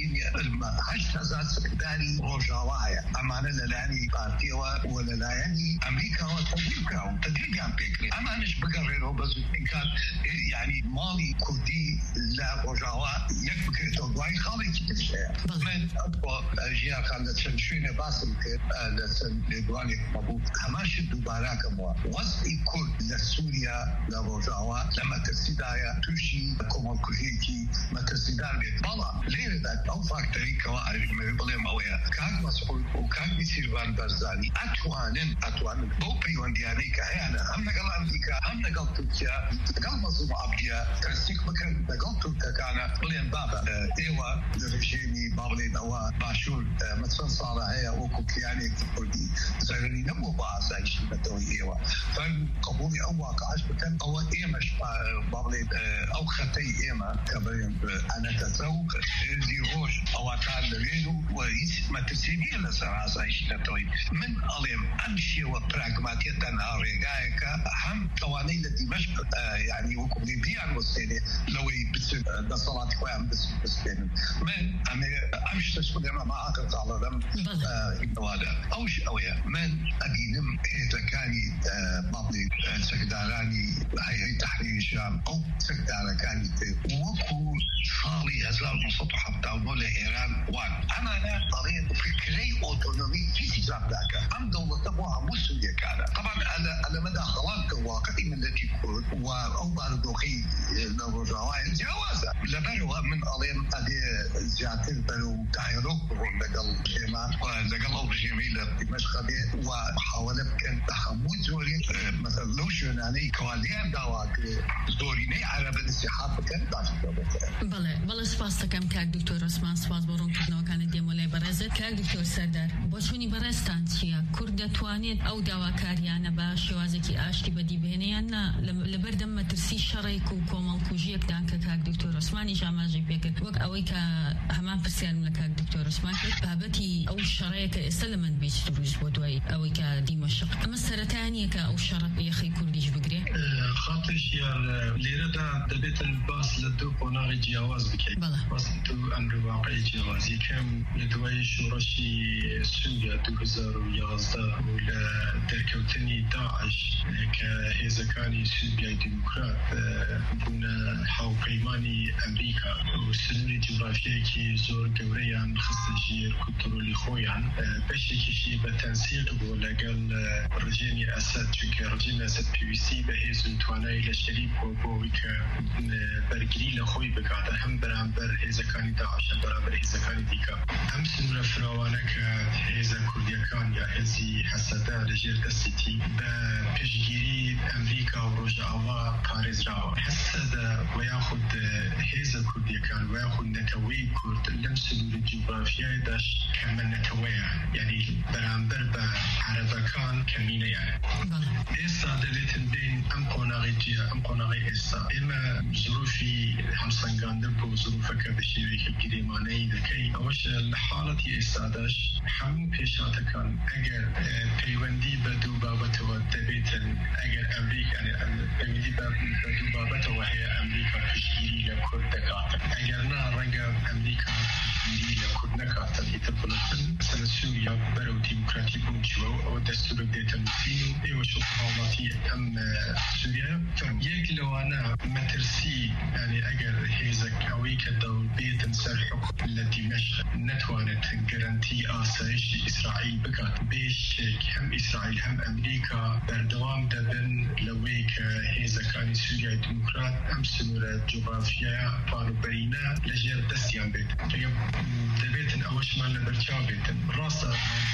8,000 سەکداری ڕۆژاوا هەیە ئەمانە لەلایەنی پارتیەوە و لەلایەنی ئەمریکاوە تەدبیرکراون تەدبیریان پێکرێ ئەمانش بگەڕێنەوە بە زووترین کات یعنی ماڵی کوردی لە ڕۆژاوا یەک بکرێتەوە دوای خاڵێکی ترش هەیە من ژیانخان لە چەند شوێنێ باسم کرد لە چەند لێدوانێک مەبوو هەماشت دووباراکەمەوە وەزعی کورد لە سووریا لە ڕۆژاوا لە مەترسیدایە تووشی کۆمەڵکوژیەکی مەترسیدار بێت بەڵام لێرەدا ئەو فاکتەری کەوا ئەژمێ بڵێم ئەوەیە کاک مەسعود و کاک میسیروان بەرزانی ئەتوانن بەو پەیوەندیانەی کە هەیەە هەم لەگەڵ ئەمریکا هەم لەگەڵ تورکیا لەگەڵ مەزڵوم عەبدیە تەستیق بکەن لەگەڵ تورکەکانە بڵێن بابە ئێوە لە ڕژێمی با بڵێن ئەوە باشوور چەند ساڵە هەیە وەکو کیانێکی کوردی زەرری نەبووە بە ئاسایشی بەتەوەی ئێوە قبولی ئەو واقعەش بکەن ئەوە ئێمەش با بڵێن ئەو خەتەی ئێمە کە بڵێن ئەنەکەسە و هێزی ڕۆژ ئەواتان لەوێن و هیچ مەترسی نییە لەسەر ئاسایشی بەتەوەی من ئەڵێم ئەم شێوە پراگماتیە تەنها ڕێگایەکە هەم توانەی لە دیمەشق یعنی وەکو لیبیان وەستێنێ لەوەی بچن دەسەڵاتی خۆیان بسپێنن من ئەم شتەش بڵێم ئەمە ئاقرتاڵە لەم هیچەوادە ئەوش ئەوەیە من ئەبینم هێزەکانی با بڵێن سەکدارانی هەیەی تەحریری شام ئەو سەکدارەکانی وەکو ساڵی 1979 لە ئێران وان ئەمانە بەڵێن فکرەی ئۆتۆنۆمی هیچی جابداکە ئەم دەوڵەتە بۆ هەموو سووریەکانە طبعا ئەلەمەدا خەڵات کە واقعی ملەتی کورد و ئەو بارودۆخی لە ڕۆژاوای جیاوازە لەبەرەوە من ئەڵێم ئەدێ زیاتر بەرەو دایرۆک بڕۆن لەگەڵ ژێمە لەگەڵ ئەو ژێمەی لە دیمەشق بێ و حاولە بکەن بە هەموو جۆرێ مەسەڵ لەو شوێنانەی کەوالیان داوا کرێ زۆرینەی عەرەبە نسیحات بکەن باشتر بکەن بەڵێ سپاس دەکەم کاک دکتۆر عوسمان سپاس بۆ ڕوونکردنەوەکانی دێمەلای بەڕێزت کاک دکتۆر سەردار بۆ چوونی بەڕێستان چییە کورد دەتوانێت ئەو داواکاریانە بە شێوازێکی ئاشتی بەدی بهێنەیان لەبەردەم مەترسی شەڕێک و کۆمەڵکوژیەکدان کە کاک دکتۆر عوسمانی ئاماژەی پێکرد وەک ئەوەی کە هەمان پرسیارم لە کاک دکتۆر عوسمان کرد بابەتی ئەو شەڕەیە کە ئێستا لە منبیج دروست بۆ دوای ئەوەی کە دیمەشق ئەمە سەرەتایانیە کە ئەو شەڕە یەخەی کوردیش بگرێ خاطرشیان لێرەدا دەبێتن باس لە دوو قۆناغی جیاواز بکەین باس دوو ئەمر واقعی جیاواز یەکەم لە دوای شۆڕەشی سووریا 2011 و لە دەرکەوتنی داعش کە هێزەکانی سووریای دیموکرات بوونە هاوپەیمانی ئەمریکا و سنووری جوغرافیەیەکی زۆر گەورەیان خستە ژێر کۆنتڕۆلی خۆیان بەشێکیشی بە تەنسیق بوو لەگەڵ ڕژێمی ئەسەد چونکە ڕژێمی ئەسەد پێویستی بە هێز و توانای لشری بۆی کە بەرگری لە خۆی بکاتە هەم بەرامبەر هێزەکانی داعش هەم بەرامبەر هێزەکانی دیکە ئەم سنوورە فراوانە کە هێزە کوردیەکان یا هێزی حەسەدە لەژێر دەستیتی بە پێشگیری ئەمریکا و ڕۆژئاوا پارێزراوە. حەسەدە و یاخود هێزە کوردیەکان و یاخود نەتەوەی کورد لەم سنوورە جوغرافیایداش کەمە نەتەوەیە، یعنی بەرامبەر بە عەرەبەکان کەمینەیە. ئێستا دەبێتن بین ئەم قۆناغی جیا ئەم قۆناغی ئێستا ئێمە ظروفی هەمسەنگاندن بۆ ظروفەکە بە شێوەیەکی گرێمانەی دەکەی. ئەوەش لە حاڵەتی ئێستاداش هەموو پێشاتەکان ئەگەر پەیوەندی بە دوو بابەتەوە دەبێتن، ئەگەر ئەمریکا پەیوەندی بە دوو بابەتەوە هەیە ئەمریکا پشتگیری لە کورد دەکاتن، ئەگەر نا ڕەنگە ئەمریکا پشتگیری لە کورد نەکاتن ئیتر بڵتن سەر سووریا بەرەو دیموکراتی بوونچوە و ئەوە دەستورە دێتن فین و ئێوە شو حاڵەتی ئەم سووریا فەرم یەک لەوانە مەترسی، یعنی ئەگەر هێزەک ئەوەی کە دەور بێتن سەر حکومت لە دیمەشق نەتوانێت گەرانتی ئاسایشی ئیسرائیل بکات. بێشێک هەم ئیسرائیل هەم ئەمریکا بەردەوام دەبن لەوەی کە هێزەکانی سووریای دیموکرات ئەم سنوورە جوغرافیایە پاروبەرینە لەژێر دەستیان بێت. دەبێتن ئەوەشمان لە بەرچاو بێتن. ڕاستە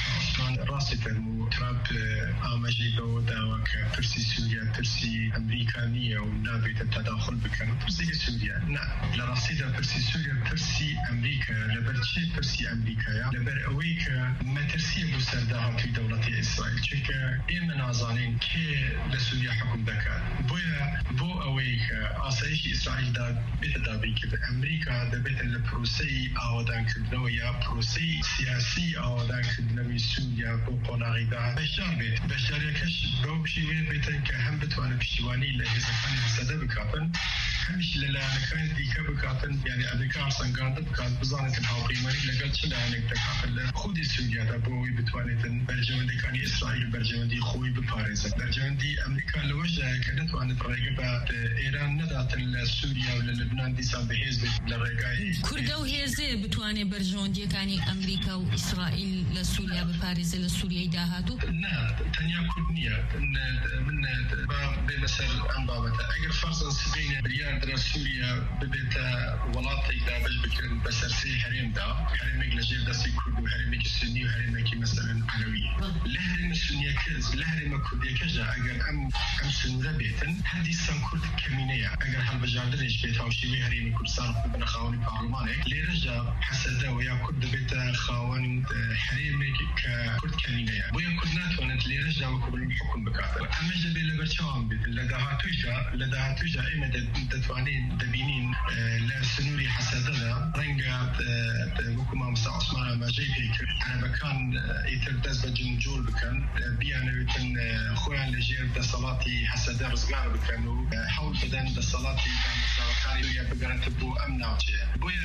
ڕاستی فەرموو ترامپ ئاماژەی بەوە داوە کە پرسی سووریا پرسی ئەمریکا نییە و نابێتە تەداخل بکەن. پرسێکی سووریا نه، لە ڕاستیدا پرسی سووریا پرسی ئەمریکا. لەبەر چی پرسی ئەمریکایە؟ لەبەر ئەوەی کە مەترسیە بۆ سەرداهاتووی دەوڵەتی ئیسرائیل، چونکە ئێمە نازانین کێ لە سووریا حکوم دەکات. بۆیە بۆ ئەوەی کە ئاسایشی ئیسرائیل بێتە دابین کە ئەمریکا دەبێتن لە پرۆسەی ئاوادانکردنەوە یا پرۆسەی سیاسی ئاوادانکردنەوەی سووریا بۆ قۆناغی داهات بەشدار بێت. بەشداریەکەش بەو شێوەیە بێتن کە هەم بتوانێت پشتیوانی لە هێزەکانی حەسەدە بکاتن، هەمیش لە لایەنەکانی دیکە بکاتن، یعنی ئەمریکا هەڵسەنگاندە بکات بزانێتن هاوپەیمانی لەگەڵ چ لایەنێک دەکاتن لە خودی سووریادا بۆ ئەوەی بتوانێتن بەرژەوەندەکانی ئیسرائیل بەرژەوەندی خۆی بپارێزن. بەرژەوەندی ئەمریکا لەوەشدایە کە نەتوانێت ڕێگە بە ئێران نەداتن لە سووریا و لە لەبنان دیسان بەهێز بێت لە ڕێگای کوردە و هێزێ بتوانێت بەرژەوەندیەکانی ئەمریکا و ئیسرائیل لە سووریا بپارێزە لە سووریای داهاتوو؟ نه، تەنیا کورد نییە. من بێمە سەر ئەم بابەتە. ئەگەر فەرزەن سبەینە بریار درە سووریا ببێتە وڵاتێک دابش بکرن بە سەرسەی هەرێمدا، هەرێمێک لەژێر دەستی کورد و هەرێمێکی سنی و هەرێمێکی مەسەلەن عەلەوی، لە هەرێمە سنیەکەش لە هەرێمە کوردیەکەشدا ئەگەر ئەم سنوورە بێتن هەردیسان کورد کەمینەیە. ئەگەر هەڵبژاردنێک بێت هاوشێوەی هەرێمی کوردستان بنە خاوەنی پارلمانێک، لێرەشدا حەسەدە و یا کورد دەبێتە خاوەن هەرێمێک کە کورد کەمینەیە. بۆیە کورد ناتوانێت لێرەشدا وەکو بڵین حکوم بکاتەوە. ئەمەش دەبێت لە بەرچاوان بێت. لە داهاتوویشدا ئێمە دەتوانین دەبینین لە سنووری حەسەدەدا ڕەنگە وەکو مامۆستا عوسمان ئاماژەی پێکرد عەرەبەکان ئیتر دەست بە جنجۆڵ بکەن، بیانەوێتن خۆیان لەژێر دەسەڵاتی حەسەدە ڕزگار بکەن و هەوڵ بدەن دەسەڵاتی دامەزراوەکانی سووریا بگەڕێتە بۆ ئەم ناوچەیە. بۆیە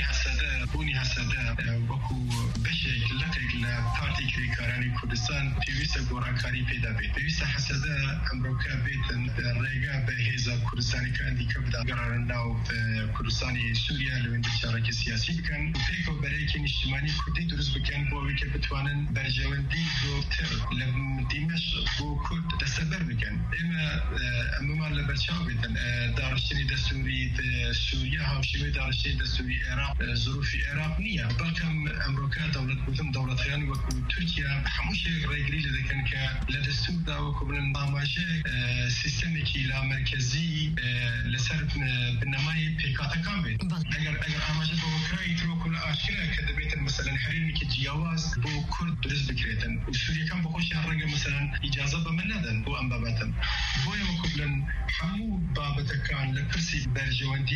بوونی حەسەدە وەکو بەشێک لەقێک لە پارتی کرێکارانی کوردستان پێویستە گۆڕانکاری پێدا بێت. پێویستە حەسەدە ئەمڕۆکە بێتن ڕێگە بە هێزە کوردستانیەکان دیکە بدا گەڕانن ناو کوردستانی سووریا لەوێندە چارەکی سیاسی بکەن و پێکەوەبەرەیەکی نیشتیمانی کوردی دروست بکەن بۆ ئەوەی کە بتوانن بەرژەوەندی زۆرتر لە دیمەشق بۆ کورد دەستەبەر بکەن. ئێمە ئەمەمان لە بەرچاو بێتن. داڕشتنی دەستوری سووریا هاوشێوەی داڕشتنی دەستوری عێراق ظروفی عێراق نییە، بەڵکەم ئەمڕۆکە دەوڵەتیان وەکو تورکیا هەموو شتێک ڕێگری لە دەکەن کە لە دەستوردا وەکو بڵێن ئاماژەیەک سیستەمێکی لامەرکەزی لەسەر بنەمای پێکاتەکان بێت. ئەگەر ئاماژە بۆ وەکرایی ترۆکو ئاشکرا کە دەبێتن مەسەلەن هەرێمێکی جیاواز بۆ کورد دروست بکرێتن و سووریەکان بە خۆشیان ڕەنگە مەسەلەن ئیجازە بەمە نەدەن بۆ ئەم بابەتن. بۆیە وەکو بڵێن هەموو بابەتەکان لە پرسی بەرژەوەندی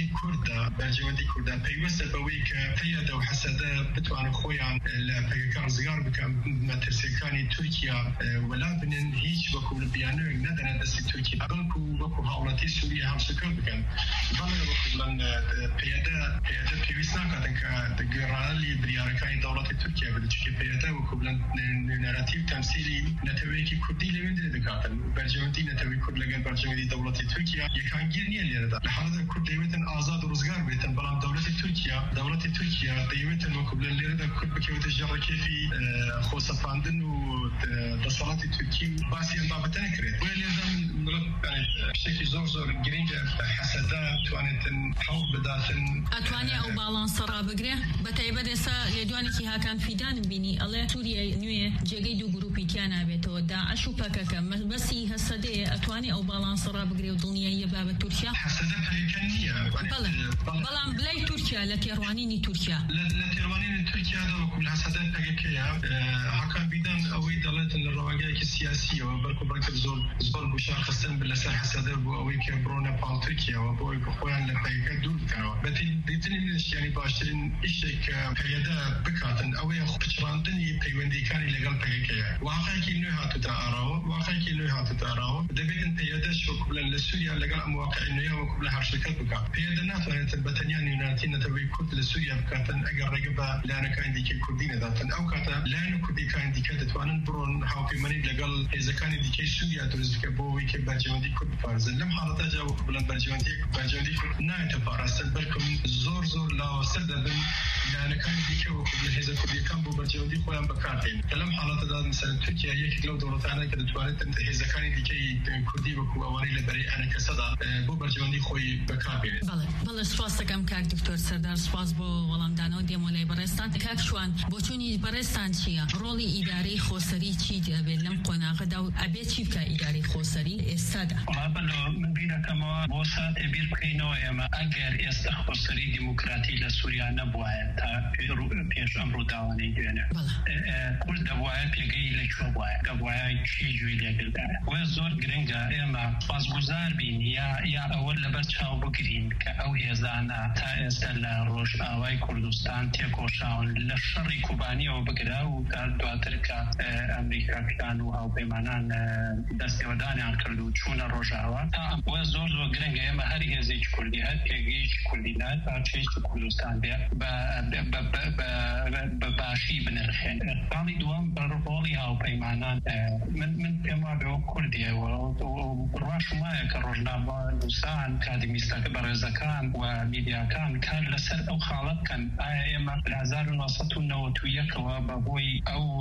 کووردا پەیوەستە بەوەی کە تەیەدە و حەسەدە بتوانن خۆیان لە پێکەکان ڕزگار بکەن، مەترسیەکانی تورکیا وەلا بنن، هیچ وەکو بیانەوەک نەدەنە دەستی تورکیا، بەڵکو وەکو هاوڵاتی سووریا هەمسوکەوت بکەن. بەڵێ وەکو بڵێن پێیەدە پێویست ناکاتن کە گەڕانەلی بریارەکانی دەوڵەتی تورکیا بدە، چونکە پێیەدە وەکو بڵێن نەراتیو تەمسیلی نەتەوەیەکی کوردی لەوێندرێ دەکاتن. بەرژەوەندی نەتەوەی کورد لەگەڵ بەرژەوەندی دەوڵەتی تورکیا یەکانگیر نییە لێرەدا. لە حاڵەتە كرد ديوتن آزاد ورزقار بيتن بلام دولة تركيا ديوتن وكبل الليرة كرد بكيوت الجرة كيفي خوصفاندن ودصالات تركي باسيان بابتن كريت ويليزم بشكل زور جرينجا حسدات وانتن حول بداتن اتواني او بالانس رابقري بتايبه دسا لدواني كي هاكان فيدان بيني الله سوريا نوي جيجي دو جروبي كان بيتو داعش وباكاكا بس هسدي اتواني او بالانس رابقري ودنيا هي باب تركيا حسدات هي كانيه بلان بلاي تركيا لتيروانيني تركيا لتيروانيني تركيا هذا وكل حسدات بقيكيا هاكان فيدان اوي دلت الرواقه السياسيه وبركو زول بشار خصن باللسان حسدات اوي كبرونا بال تركيا وابوي بخوان لبايكا دول كانوا ديتني منش يعني باشترين إشيك كيدا بكاتن أوي بشراندني بيوندي كاني لقال بيكيا واقعي كي نوها تتاراو دبيتن بيدا شو قبل لسوريا لقال أمواقع نوها وقبل هالشركات بكا بيدا ناتنا تبتنيان يوناتين تبي كرد لسوريا بكاتن أجر رجبا لأنا كان ديك كردين ذاتن أو كاتا لأنه كردي كان ديك تتوانن برون هاو في مني لقال إذا كان ديك سوريا ترزق بوي كبرجوندي كرد فارزن لم حالته جاو قبل برجوندي كرد نايت فارسن بالكم زور لا سدد لأن كان ديك وقبل هذا كردي كان برجوندي خوان بكاتين كلام حالته ده مثلا تركيا يك لو دولتنا كده توانت إذا كان ديك كردي بكو أواني لبري أنا كسدا برجوندي خوي بكاتين بله سپاس دکم کاک دکتر سردار سپاس بو ولام دانو دیمولی برستان کاک شوان بچونی برستان چیه رولی اداره خوسری چی ده لم قناقه دو ابی چیف کا اداره خوسری استاده قابل من بينا كما بوسا تبير بكينو اما اگر استخوسری دموکراتی لسوریا نبوایه تا پیش امرو داوانی دینه كل دواء بيجي لشو دواء شيء جوي لقلده وزور جرينجا اما بازگزار بين يا اول لبرچاو بگرین که او هزانا تا استلا روش آوای کردستان تیکوشاون لشری کوبانی او بگره و تا دواتر که امریکا کانو او پیمانان دستیودانی آن کردو چون روش آوا تا وزور گرینگا اما هر هزیچ کردی هر پیگیش کردینات چیش کردستان بیا باشی بنرخین بالی دوام بررولی او پیمانان من پیما به کردیه و روش مایه که روزنامه دوستان کادمیستا برزکان و میدیاکان کار لسر او خالت کن اما الازار نصتو نوتویک و بابوی او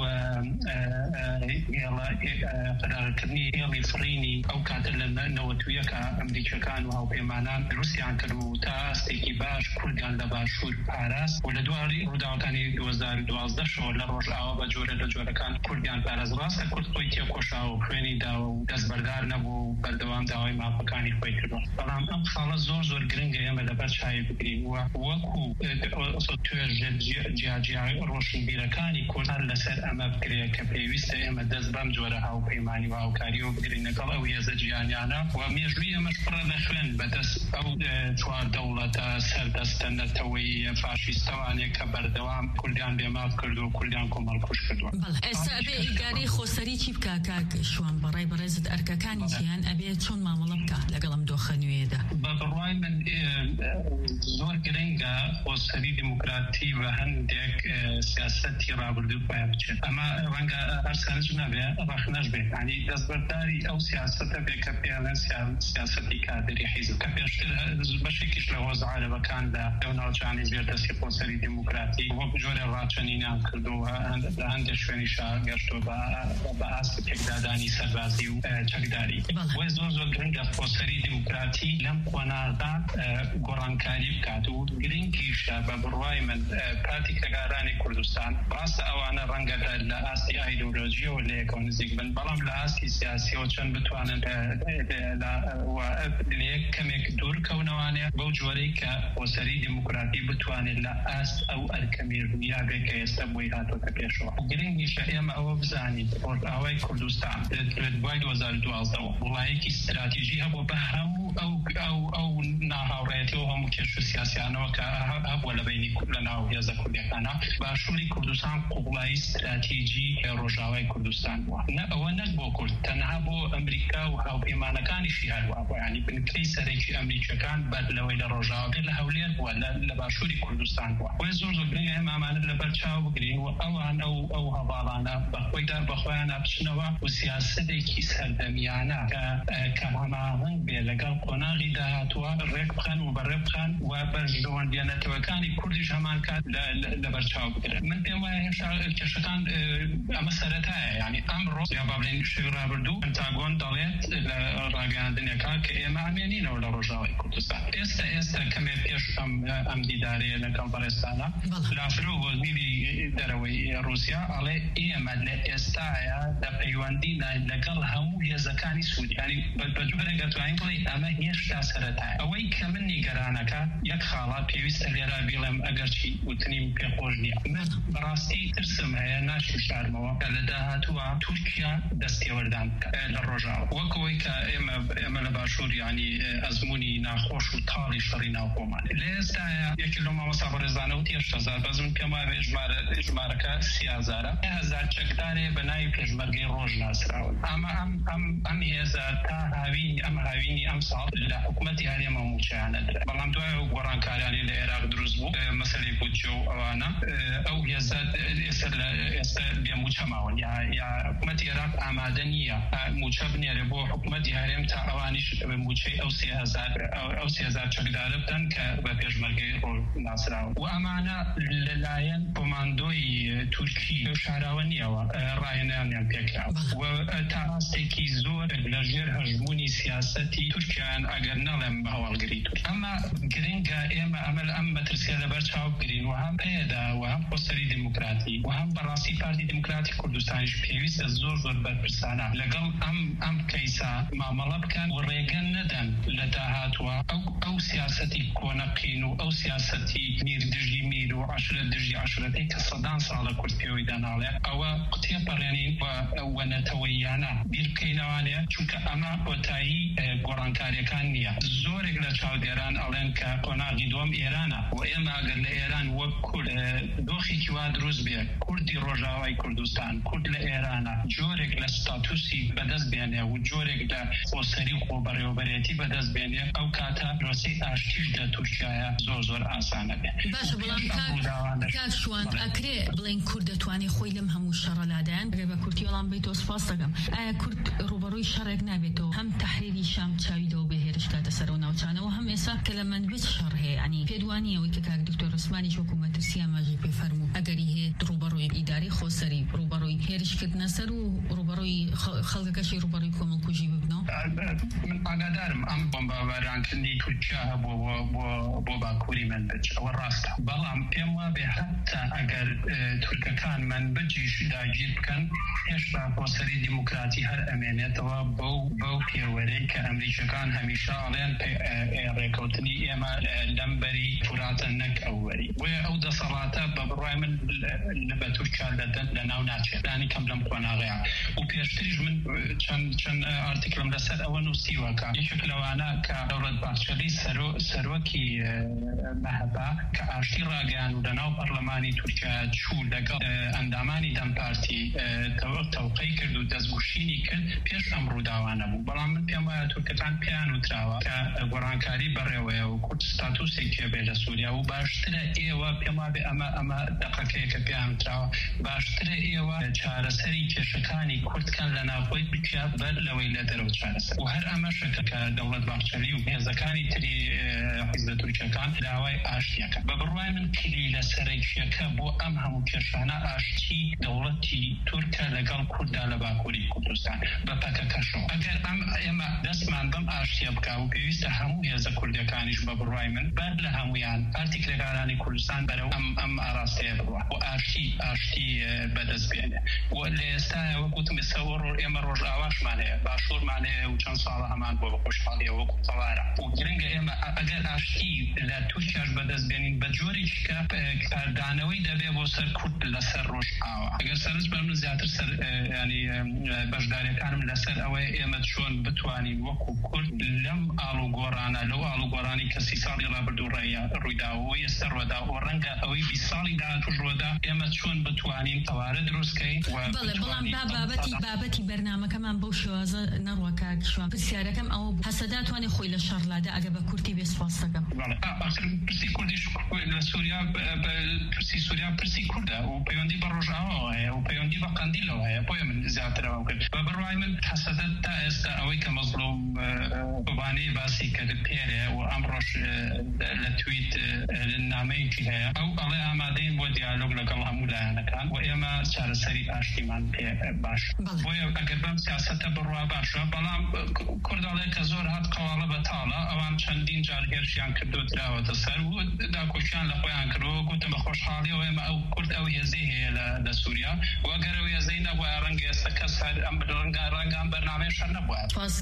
قرارکردنی ایلی فرینی او کادر نوتویک امریکا کان و او پیمانان روسیان کرد تا استیکی باش کردان لباشور پاراس و لدواری روداوتانی 2012 شو لروش آوا بجوره لجورکان کردیان پاراس راست کرد خوی تیکوشا و خوینی دا و دست بردار نبو بردوام داوی مافکانی خوی کردو بلام ام خالت زور گرنگه اما لبر چای بگرین و وکو توی جیاجی روشن بیرکانی کرد لسر اما بگریه که پیوسته اما دست بم جوره ها و پیمانی و هاوکاریو بگرین نکل او یز جیانیانا و میجوی امش پره دخلن بدست او چوار دولت سردست نتوی فاشیستوانی که بردوام کردیان بیماف کردو کردیان کمال کش کردو بله استعبه ایگاری خوصری چی بکا کاک شوان برای برزد ارکاکانی چیان ابی چون معامله بکا لگلم دوخنویه ده بروای من زور گرنگا خوصری دموکراتی و هندک سیاستی را بردو باید بچه اما رنگا ارسانج نبه رخنش به یعنی دستبرداری او سیاست به کپیان سیاستی کادری حیزب کپیشتر بشکش لوضع عربه کان ده دونال جانی زیردستی خوصری دموکراتی و بجور راچنینان کردو و هندش فنیشا گشتو با اسب تکدادانی سربازی و چکداری و زور گرنگا خوصری دموکراتی لم قناغا گرانکاری بکات و گرنگیش با بروای من پراتیکگارانی کردستان راست اوانه رنگ در لآستی ایدئولوژی و لیکونزیک بن بلام لآستی سیاسی و چند بتوانن و لیک کمک دور کونوانه بو جوری که خوصری دموکراتی بتوانه لآست او ارکمیر دنیا بکه استبوی هاتو تکیشو گرنگیش ایم او بزانید اوای کردستان دوای 2012 ولایکی استراتیجی هبو بهم او ناهاوریتی و همو کشو سیاسی سیاسیانەوە کە هەبووە لە بینی لەناو هێزە کوردەکانە باشووری کوردستان قوڵایی استراتیژی ڕۆژاوای کوردستان بووە ئەوە نەک بۆ کورد تەنها بۆ ئەمریکا و هاوپەیمانەکانیشی هەروە بووە ینی بنکەی سەرەکی ئەمریکەکان بەر لەوەی لە ڕۆژاوای لە هەولێر بووە لە باشووری کوردستان بووە وە زۆر گرنگە ئێمە ئەمانە لەبەر چاو بگرین و ئەوان ئەو هەواڵانە بەخۆیدا بەخۆیان بچنەوە و سیاسەتێکی سەردەمیانە کە هەماهەنگ بێ لەگەڵ قۆناغی داهاتووە ڕێک بخەن و بەڕێ بخەن و بەرژەوەندێنەتەوەکانی کوردیش هەمان کات لەبەر چاو بگرن من پێم وایە هێشتا کێشەکان ئەمە سەرەتایە ینی ئەمڕۆ یا با بڵێن شەوی ڕابردوو پەنتاگۆن دەڵێت لە ڕاگەیاندنێکا کە ئێمە ئەمێنینەوە لە ڕۆژاوای کوردستان ئێستا کەمێ پێش ئەم دیدارەیە لەگەڵ بەڕێستانە لافرۆ وەزیری دەرەوەی رووسیا ئەڵێ ئێمە لە ئێستاە لە پەیوەندی لەگەڵ هەموو هێزەکانی سوودیانی بەجوبەرەگە توانین بڵێ ئەمە هێشتا سەرەتایە ئەوەی کە من نیگەرانەکە یەک خاڵا پێویستە لێرە بڵێم ئەگەرچی وتنیم پێخۆش نییە من بەڕاستی ترسم هەیە ناشی شارمەوە کە لە داهاتووە تورکیا دەستێوەردان لە ڕۆژاوە وەکەوەی کە ئێمە لە باشوور ینی ئەزمموی ناخۆش و تاڵی شەڕی ناوخۆمان لە ئێستاە یەکی لە مامۆستا بەڕێزانە و 10,000 بەزم پێم وایە ژمارەکە 30,000 10,000 چەکدارێ بە ناوی پێشمەرگەی ڕۆژ ناسراون ئەمە ئەم هێزە تا هاوینی ئەم ساڵ لە حکوومەتی هەرێمە موچیانە بەڵام دوایە و گۆڕانکاریانی لە عێراق دروست بوو مەسەلەی بودجە و ئەوانە ئەو هێزە ئێستا بێموچەماون یا حکوومەتی عێراق ئامادە نییە موچە بنێرێ بۆ حکوومەتی هەرێم تا ئەوانیش موچەی ئەو 30,000 چەکدارە بدەن کە بە پێشمەرگەی ڕۆژ ناسراون و ئەمانە لەلایەن کۆماندۆی تورکی شاراوە نیەوە ڕاهێنانیان پێکراوە و تا ڕاستێکی زۆر لەژێر هەژمونی سیاسەتی تورکیان ئەگەر نەڵێم هەواڵگری تورک ئەمە گرنگە ئێمە ئەم مەترسیە لەبەر چاو بگرین و هەم پێدا و هەم پۆستەری دموکراتی و هەم بەڕاستی پارتی دموکراتی کوردستانیش پێویستە زۆر بەرپرسانە لەگەڵ ئەم کەیسا مامەڵە بکەن و ڕێگە نەدەن لە داهاتوە ئەو سیاسەتی کۆنەقین و ئەو سیاسەتی میردژی میر و عەشرەت دژی عەشرەتەی کە سەدان ساڵە کورد پێوەی دەناڵێ ئەوە قوتێ پەڕێنین و نەتەوەیانە بیر بکەینەوانێ چونکە ئەمە کۆتایی گۆڕانکاریەکان نییە زۆرێک لە چاودێران ئەڵێن کە قۆناغی دووەم ئێرانە و ئێمە ئەگەر لە ئێران وەک کورد دۆخێکی وا دروست بێ کوردی ڕۆژاوای کوردستان کورد لە ئێرانە جۆرێک لە ستاتوسی بەدەست بێنێ و جۆرێک لە خۆسەری و خۆبەڕێوەبەرێتی بەدەست بێنێ ئەو کاتە ڕۆسی ئاشتیش لە تورکیایە زۆر ئاسانە بێ باشە بەڵام کاک شوان ئەکرێ بڵێن کورد دەتوانێت خۆی لەم هەموو شەڕەلادایان بێ بە کورتی وەڵام بیتۆ سپاس دەکەم ئایا کورد ڕوبەڕووی شەڕێک نابێتەوە هەم تەحریری شام چاویدەوە بەهێرش کاتە سەر و ناوچانەوە هەم ئێستا کە لە منبت شەڕ هەیە ینی پێدوانیەوەی کە کاک دکتۆر ڕسمانی وەکو مەترسی ئاماژەی پێفەرموو ئەگەری هەیە ڕوبەڕووی ئیداری خۆسەری ڕوبەڕووی هێرشکردنە سەر و ڕوبەڕووی خەڵکەکەشی ڕوبەڕووی کۆمەڵکوژی ببنەوە من ئاگادارم ئەم بۆمبارانکردنی تورکیا بۆ باکووری منبج ئەوە ڕاستە بەڵام پێم وابێ حتا ئەگەر تورکەکان منبجیش داگیر بکەن هێشتا خۆسەری دیموکراتی هەر ئەمێنێتەوە بەو پێوەرەی کە ئەمریکەکان هەمیشە ئەڵێن ڕێکەوتنی ئێمە لەمبەری فوراتە نەک ئەووەری بۆیە ئەو دەسەڵاتە بە بڕای من بە تورکیا لە ناو ناچێت دانی کەم لەم قۆناغەیە و پێشتریش من چەند ئارتیکلم لەسەر ئەوە نووسیوەکە یەکێک لەوانە کە دەوڵەت باخچەلی سەرۆکی مەهەبا کە ئاشتی ڕاگەیان و لەناو پەرلەمانی تورکیا چوو لەگەڵ ئەندامانی دەمپارتی تەوقەی کرد و دەستگوشینی کرد پێش ئەم ڕووداوانە بوو بەڵام من پێم وایە تورکەکان پێیان وتراوە کە گۆڕانکاری بەڕێوەیە و کورد ستاتوسێک هەبێ لە سووریا و باشترە ئێوە پێم وابێ ئەمە دەقەکەیە کە پێیان وتراوە باشترە ئێوە چارەسەری کێشەکانی کوردکان لە ناوخۆی بکات بەر لەوەی لە دەرەوە چارەسەر و هەر ئەمەشەکە کە دەوڵەت باخچەلی و هێزەکانی تری حیزب تورکیەکان داوای ئاشتیەکە بە بڕوای من کلی لە سەرکیەکە بۆ ئەم هەموو کێشانە ئاشتی دەوڵەتی تورکە لەگەڵ کووردا لە باکووری کوردستان بە پەکەکەشەوە ئەگەر ئێمە دەستمان بەم ئاشتیە بکە و پێویستە هەموو هێزە کوردەکانیش بە بڕوای من بەر لە هەمویان پارتی کرێکارانی کوردستان بەرەو ئەم ئاراستەیە بڕوە و ئاشتی بەدەست بێنێ و لە ئێستاە وەکوتم ئێستا ئێمە ڕۆژ ئاواشمان هەیە باشوورمان هەیە و چەند ساڵە هەمان بۆ بە خۆشحاڵیە وەکو تەوارە و گرنگە ئێمە ئێمە ئەگەر ئاشتی لە تووشیاش بەدەست بێنین بە جۆرێکی کە کاردانەوەی دەبێ بۆ سەر کورد لەسەر ڕۆژ ئاوە ئەگەر سەرنج بە من زیاتر سەر ینی بەشداریەکانم لەسەر ئەوەیە ئێمە چۆن بتوانین وەکو کورد لەم ئاڵوگۆڕانە لەو ئاڵوگۆڕانی کە 30 ساڵی ڕابردوو ڕوویداوە ئێستا ڕۆدا و ڕەنگە ئەوەی 20 ساڵی داهاتوو ڕۆدا ئێمە چۆن بتوانین تەوارە دروستکەین بەڵام بابەتی بەرنامەکەمان بەو شێوازە نەڕوەکە شوان پرسیارەکەم ئەوە هەسەدا توانێت خۆی لە شەڕلادا ئەگە بە کورتی بێسپاس دەکەم پرسی کوردیش لە سووریا پرسی سووریا پرسی کوردە و پەیوەندی بە ڕۆژاوەوە هەیە و پەیوەندی بە قەندیلەوە هەیە بۆیە من زیاترەوە کرد بە بڕوای من حەسەدەت تا ئێستا ئەوەی کە مەزڵوم بەبانەی باسی کرد پێرێ و ئەمڕۆژ لە تویت نامەیەکی هەیە ئەو ئەڵێ ئامادەین بۆ دیالۆگ لەگەڵ هەموو لایەنەکان و ئێمە چارەسەری ئاشتیمان پێ باش بۆیە ئەگەر بەم سیاسەتە بڕوا باشە بەڵام کورداڵێ کە زۆر هات قەواڵە بەتاڵە ئەوان چەندین جار هێرشیان کردو دراوەتە سەر و داکۆشیان لە خۆیان کردەوە گوتم بە خۆشحاڵیەوە ئێمە ئەو کورد ئەو هێزەی هەیە لە سووریا و ئەگەر ئەو هێزەی نەبووە ڕەنگە ئێستا کەس ئەم ڕەنگەم بەرنامەی شەر نەبووە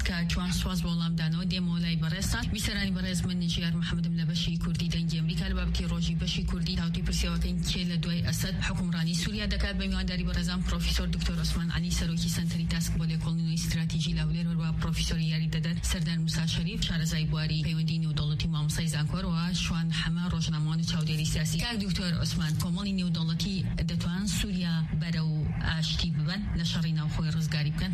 سواز بۆ وەڵامدانەوە دێمەوە لای بەڕێستان بیسەرانی بەڕێز من نجیار محەممەدم لە بەشی کوردی دەنگی ئەمریکا لە بابەتی ڕۆژی بەشی کوردی هاوتی پرسیەوەکەین کێ لە دوای ئەسەد حکومڕانی سووریا دەکات بە میوانداری بەڕێزان پرۆفیسۆر دکتۆر عوسمان عەلی سەرۆکی سەنتەری تاسک بۆ لێکۆڵینەوەی استراتیژی لاولێر وەروە پرۆفیسۆری یاریدەدەر سەردار موسا شەریف شارەزای بواری پەیوەندی نێودەوڵەتی مامۆستای زانکۆرەوە شوان هەمە ڕۆژنامەوان و چاودێری سیاسی کاک دکتۆر عوسمان کۆمەڵی نێودەوڵەتی دەتوان سووریا بەرەو ئاشتی ببن لە شەڕی ناوخۆی ڕزگاری بکەن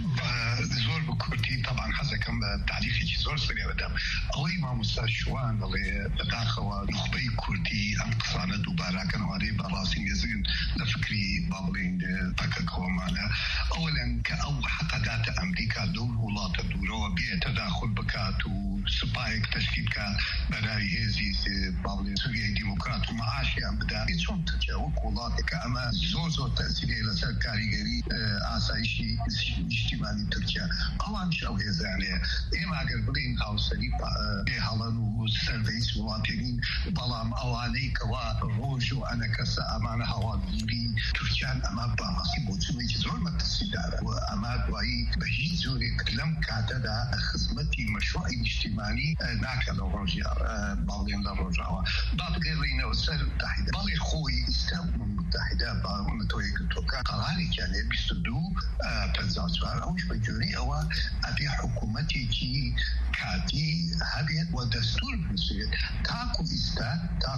زۆر بە کوردی طبعا حەزەکەم بە تعریفێکی زۆر سەرێ بدەم ئەوەی مامۆستا شوان دەڵێ بەداخەوە نخبەی کوردی ئەم قسانە دووباراکەنەوەی بەڕاستی نێزین لە فکری با بڵێن پەکە کۆمانە ئەوەلەن کە ئەو حەقەداتە ئەمریکا دوور وڵاتە دوورەوە بێ تەداخل بکات و سوپایەک تشکیل بکات بەناوی هێزی با بڵێن سووریای دیموکرات و معاشیان بدا چۆن ترکیە وەک وڵاتێکە ئەمە زۆر تەسیرێ لەسەر کاریگەری ئاسایشی نیشتیمانی تورکیا ئەوانش ئەو هێزانەیە ئێمە ئەگەر بڵێن هاوسەری بێ هەڵەن و سەرڤیس وڵاتێنین بەڵام ئەوانەی کەوا ڕۆژ و ئەنە کەسە ئەمانە هەواڵگیری تورکیان ئەمە باڕاستی بۆ چونێکی زۆر مەترسیدارە و ئەمە دوایی بە هیچ زۆرێک لەم کاتەدا خزمەتی مەشروعی نیشتیمانی ناکە لە ڕۆژی باڵێن لە ڕۆژاوە با بگەڕێنەوە سەر متحیدە بەڵێ خۆی ئێستا متحیدە باڕۆنە تۆی کردوکە قەرارێکیان لێ 22 ئەوش بە جۆرەی ئەوە ئەبێ حکوومەتێکی کاتی هەبێت و دەستور بنووسێت تاکو ئیستا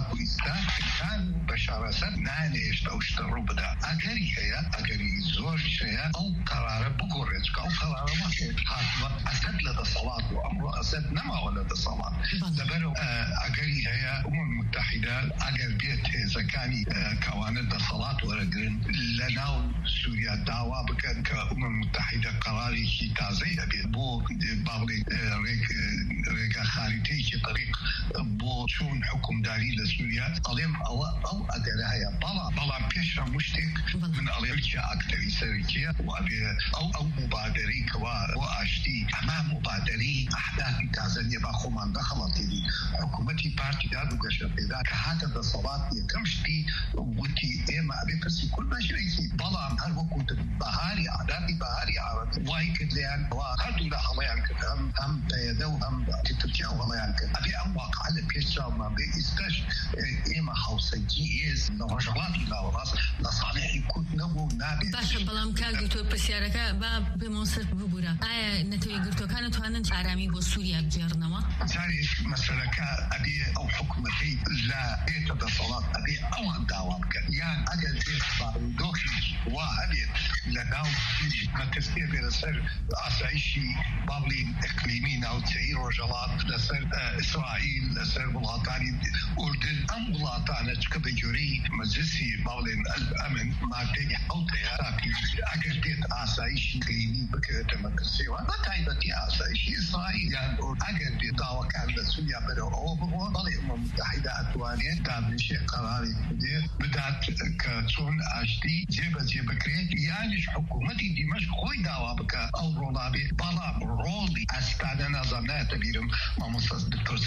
کان بە شارەسەر نانێشت ئەو شتە ڕوو بدا ئەگەری هەیە ئەگەری زۆرش هەیە ئەو قەرارە بگۆڕێت ئەو قەرارە وەکێت هاتووە ئەسەد لە دەسەڵات و ئەمڕۆ ئەسەد نەماوە لە دەسەڵات لەبەرەوە ئەگەری هەیە ئومم متحیدە ئەگەر بێت هێزەکانی کەوانە دەسەڵات وەرەگرن لە ناو سووریا داوا بکەن کە ئومم متحیدە قەرارێکی تازەی هەبێت بۆ با بڵێن ڕێگا خاریتەیەکی طریق بۆ چۆن حکومداری لە سووریا ئەڵێم ئەوە ئەو ئەگەرە هەیە بەڵام پێش هەموو شتێک من ئەڵێم کە ئاکتەری سەرکیە وابێ ئەو مبادرەی کەوا بۆ ئاشتی ئەما مبادرەی ئەحداثی تازە نیە با خۆمان بەخەڵەتێنی حکوومەتی پارتیدار و گەشە پێدا کە هاتە دەسەڵات یەکەم شتی وتی ئێمە ئەبێ پرسی کورد بەشێکی بەڵام هەر وەکو بەهاری عاداتی بەهاری عربی وای کرد لێیان هەردوو لە هەڵەیان کرد هەم پەیەدە و هەم تورکیا هەڵەیان کرد ئەبێ ئەم واقعە لە پێش چاومان بێ ئێستاش ئێمە هاوسەنگی هێز لە ڕۆژهەڵاتی ناوەڕاست لە ساڵحی کورد نەبوو نابێت باشە بەڵام کاک دکتۆر پرسیارەکە با بێمەوە سەر ببوورە ئایا نەتەوەی گرتوەکان توانن ئارامی بۆ سووریا بگێڕنەوە جارێک مەسەلەکە ئەبێ ئەو حکوومەتەی لە بێتە دەسەڵات ئەبێ ئەوان داوا بکەن یان ئەگەر بێت بارودۆخی وا هەبێت لە ناو مەترسیە بێ لەسەر ئاسایشی با بڵێن ئەقلیمی ناوچەی ڕۆژهەڵات لەسەر ئیسرائیل لەسەر وڵاتانی ئوردن ئەم وڵاتانە چکە بە جۆرەی مەجلسی با بڵێن ئەمن مادەی حەوتەیە ئەگەر بێت ئاسایشی ئەقلیمی بکرێتە مەترسیەوە بە تایبەتی ئاسایشی ئیسرائیل یان ئەگەر بێت داواکان لە سووریا بەرەوە ئەوە بڕۆ بەڵێ ئومەم متحیدە ئەتوانێت دابنیشێ قەراری بدات کە چۆن ئاشتی جێبەجێ بکرێت یانیش حکوومەتی دیمەشق خۆی داوا بکە ئەو ڕۆڵا بێت بەڵام ڕۆڵی ئەستانە نازانایەتە بیرم مامۆستا دکتۆر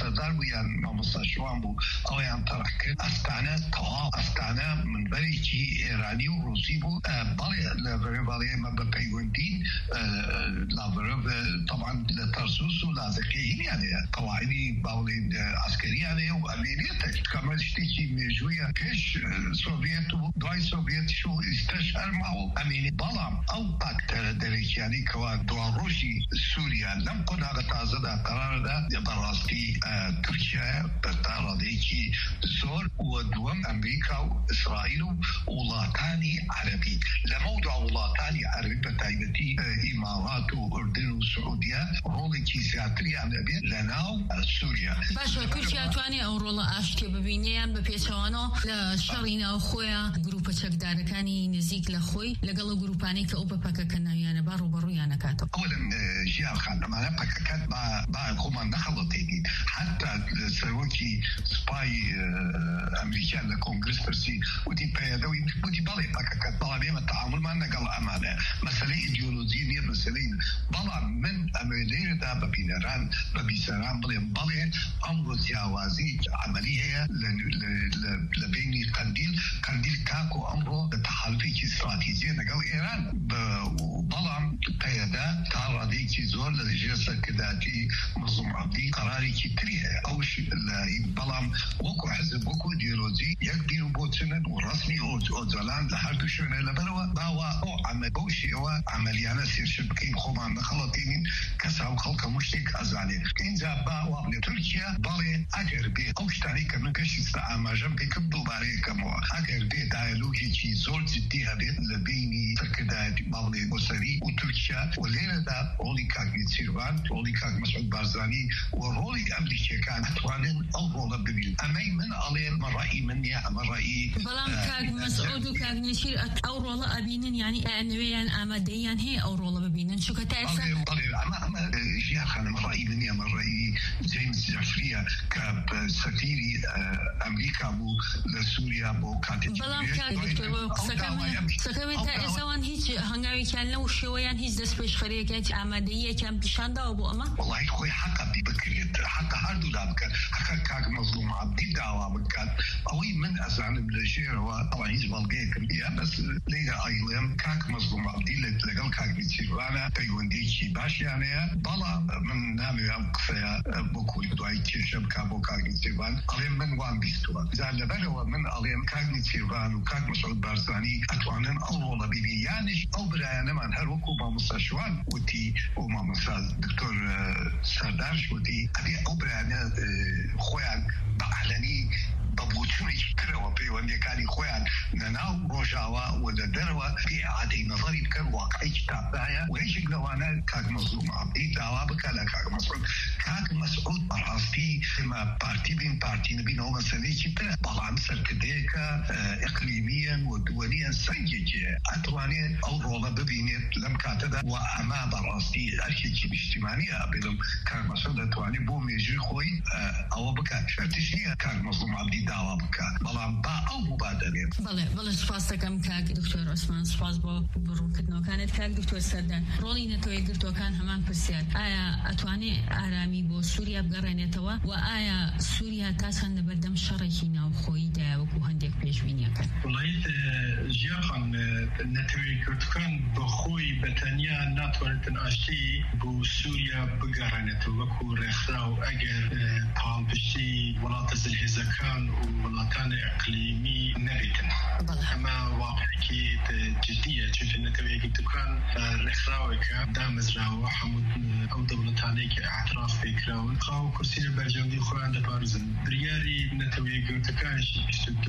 سردار بویان مامۆستاشوان بوو ئەویان تەڕح کرد ئەستانە تەواو ئەستانە منبەرێکی ئێرانی و ڕووسی بوو بەڵێ لە بەرەباڵێ ئێمە بە پەیوەندی لابرە طبعا لە تەرسوس و لازەکەی هینیان هەیە قەواعیدی باوڵێن عسکەریان هەیە و ئەمێنێتە کەمە شتێکی مێژوویە پێش سۆڤێت و دوای سۆڤێتیش و ئیستەش هەرماوە ئەمێنێ بەڵام ئەو پاکتەرە دەرەکیانی کەوا دوڕۆژی سووریا لەم قۆناغە تازەدا قەرارەدا بەڕاستی تورکیا بەرتا ڕادەیەکی زۆر و دووەم ئەمریکا و ئیسرائیل و وڵاتانی عەرەبی لەمە و دوا وڵاتانی عەرەبی بە تایبەتی ئیمارات و ئوردن و سعودیە ڕۆڵێکی زیاتریان دەبێت لەناو سووریا. باشە تورکیا توانێت ئەو ڕۆڵە ئاشتی ببینیان بە پێچەوانەوە لە شەڕی ناو خۆیان گروپە چەکدارەکانی نزیک لە خۆی لەگەڵ گروپانەی کە ئەو بە پەکەکە ناویانە با ڕوبەڕوویان نەکاتەوە. ئەوەن ژیان خان ئەمانە پەکەکەت با خۆمان نەخەڵەتێنین حتا سەرۆکی سپای ئەمریکان لە کۆنگرس پرسی وتی پەیەدەوی وتی بەڵێ پەکەکەت بەڵام ئێمە تەعاملمان لەگەڵ ئەمانە مەسەلەی ئیدیۆلۆژی نییە مەسەلەی بەڵام من ئەمە لێرەدا بە بینەران بە بیسەران بڵێم بەڵێ ئەمڕۆ جیاوازی عملی هەیە لە بینی قەندیل کاکو ئەمڕۆ تەحالفێکی استراتیجیە لەگەڵ ئێران بەڵام پەیەدا تا ڕادەیەکی زۆر لە ژێر سەرکرداتی مەزلوم عەبدی قەرارێکی تری هەیە ئەوش بەڵام وەکو حزب وەکو ئیدیۆلۆژی یەک بیر و بۆچنن و ڕسمی ئۆجەلان لە هەردوو شوێنە لەبەرەوە باوە ئەو عەمە بەو شێوە عەمەلیانە سێرشت بکەین خۆمان نەخەڵەتێنین کەسا و خەڵکە مشتێک ئەزانێ اینجا باوە لێ تورکیا بەڵێ ئەگەر بێ ئەو شتانی کە من گەشتە ئاماژەم پێکم دووبارەیەکەمەوە ئەگەر بێ دایالۆگێکی زۆر جددی هەبێت لە بینی سەرکردایەتی باڵێ بۆسەری و تورکیا و لێرەدا ڕۆڵی کاک میرچیروان ڕۆڵی کاک مەسعود بارزانی و ڕۆڵی ئەمریکیەکان ئەتوانن ئەو ڕۆڵە ببین ئەمەی من ئەڵێن ڕەئی من نییە ئەمە ڕەئی بەڵام کاک مەسعود و کاک میرچیر ئەو ڕۆڵە ئەبینن یعنی ئەنوێیان ئامادەیان هەیە ئەو ڕۆڵە ببینن چونکە تا ئێستا ئەمە ژیان خانم ڕەئی من نییە ئەمە ڕەئی جیمز جەفریە کە سەفیری ئەمریکا بوو لە سووریا بۆ کاتێکی بەڵام کاک دکتۆر قسەکەمێت تا ئێستاوان هیچ هەنگاوێکیان لەو شێوەیان هیچ دەست پێشخەرەیەکی ئامادەییەکیان پیشانداوە بۆ ئەمە وڵای خۆی حەقە بکرێت حەقە هەردوو لا بکات حەقە کاک مەزلوم عەبدی داوا بکات ئەوەی من ئەزانم لە ژێرەوە ئەوە هیچ بەڵگەیەکم نییە بەس لێرە ئایڵێم کاک مەزلوم عەبدی لەگەڵ کاک میرچیروانە پەیوەندیەکی باشیان هەیە بەڵام من نامەوێ ئەم قسەیە بۆکوی دوای کێشە بکا بۆ کاک میرچیروان ئەڵێم من وام بیستووە جا لەبەرەوە من ئەڵێم کاک میرچیروان و کاک مەسعود بارزانی ئەتوانن ئەو ڕۆڵە ببینی یانش ئەو برایانەمان هەر وەکو مامۆستاشوان وتی و مامۆستا دکتۆر سەردارش وتی ئەبێ ئەو برایانە خۆیان بە عەلەنی بە بۆچوونێکی ترەوە پەیوەندیەکانی خۆیان لەناو ڕۆژاوا و لە دەرەوە پێ ئادەی نەزەری بکەن واقعی کتابدایە و هیچێک لەوانە کاک مەزلوم عەبدی داوا بکە لە کاک مەسعود کاک مەسعود بەڕاستی ئێمە پارتی بین پارتی نبینەوە مەسەلەیەکی ترە بەڵام سەرکردەیەکە ئیقلیمیەن و دووەلیەن سەنگێکی ئەتوانێت ئەو ڕۆڵە ببینێت لەم کاتەدا و ئەمە بەڕاستی ئەرکێکی نیشتیمانیە بێڵم کاک مەسعود دەتوانێت بۆ مێژووی خۆی ئەوە بکات شەرتیش نییە کاک مەزلوم عەبدی داوا بکات بەڵام با ئەو مبادرێت بەڵێ سوپاس دەکەم کاک دکتۆر عوسمان سوپاس بۆ بڕوونکردنەوەکانت کاک دکتۆر سەردار ڕۆڵی نەتەوەی گرتوەکان هەمان پرسیار ئایا ئەتوانێت ئارامی بۆ سووریا بگەڕێنێتەوە و ئایا سووریا تا چەند بەردەم شەڕێکی ناوخۆییدا وەکو هەندێک پێشبینیەکان وڵایت ژیان نەتەوەی گرتوەکان بە خۆی بەتەنیا ناتوانێتن ئاشتی بۆ سووریا بگەڕێنێتەوە وەکو ڕێکخرا و ئەگەر پاڵپشتی وڵاتە زلهێزەکان و وڵاتانی ئەقلیمی نەبێتن ئەمە واقعێکی جددیە چونکە نەتەوەی گرتوەکان ڕێکخراوێکە دامەزراوە هەموو ئەو دەوڵەتانەی کە ئاعتراف پێکراون قاو کورسیە بەرژەوەندی خۆیان دەپارێزن بریاری نەتەوەی گرتوەکانشی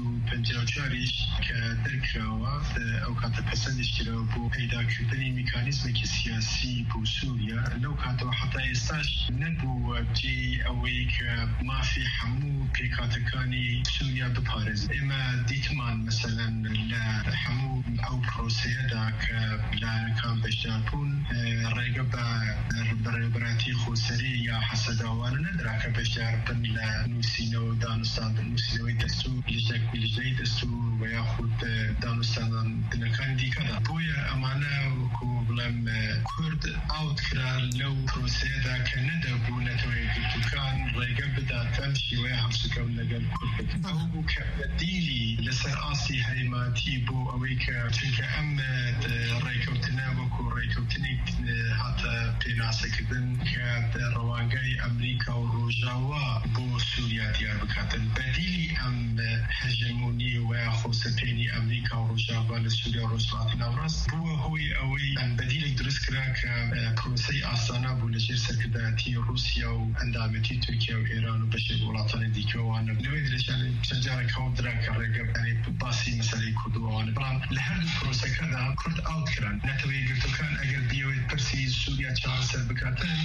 2254 کە دەرکراوە ئەو کاتە پەسەندیش کراوە بۆ پەیداکردنی میکانیزمێکی سیاسی بۆ سووریا لەو کاتەوە حتا ئێستاش نەبووە جێ ئەوەی کە مافی هەموو پێکاتەکانی سووریا بپارێزن ئێمە دیتمان مەسەلەن لە هەموو ئەو پرۆسەیەدا کە لایەنەکان بەشدار بوون ڕێگە بە بەڕێوەبەراتی خۆسەری یا حەسەداوانە نەدراکە بەشدار بن لە نووسینەوە دانوستاندن نووسینەوەی دەستور لیژەی دەستور و یاخود دانوستاندنەکان دیکەدا بۆیە ئەمانە وەکو بڵێم کورد ئاوت کرا لەو پرۆسەیەدا کە نەدەبوو نەتەوەی گرتوەکان ڕێگە بدات امشي وياهم سكون لقل كل او كبديلي لسراسي هيماتي بو اويك تلك امت ريكوتنا وكو ريكوتني حتى بناسك بن كروانجاي امريكا وروجاوا بو سوريا ديار بكاتن بديلي ام هجموني وخوستيني امريكا وروجاوا لسوريا وروسيا نورس بو هوي اوي ام بديلي درسكراك بروسي اسانا بو لجير سكداتي روسيا واندامتي تركيا وايران وبشر ولاتن ديكو وانا نريد لشان شجاره كودراك الرقم يعني باسي مسألة كردوان بران لحد البروسة كذا كرد أوت كران نتوي قلتو كان أجر بيوت برسي سوريا تشارسر بكاتن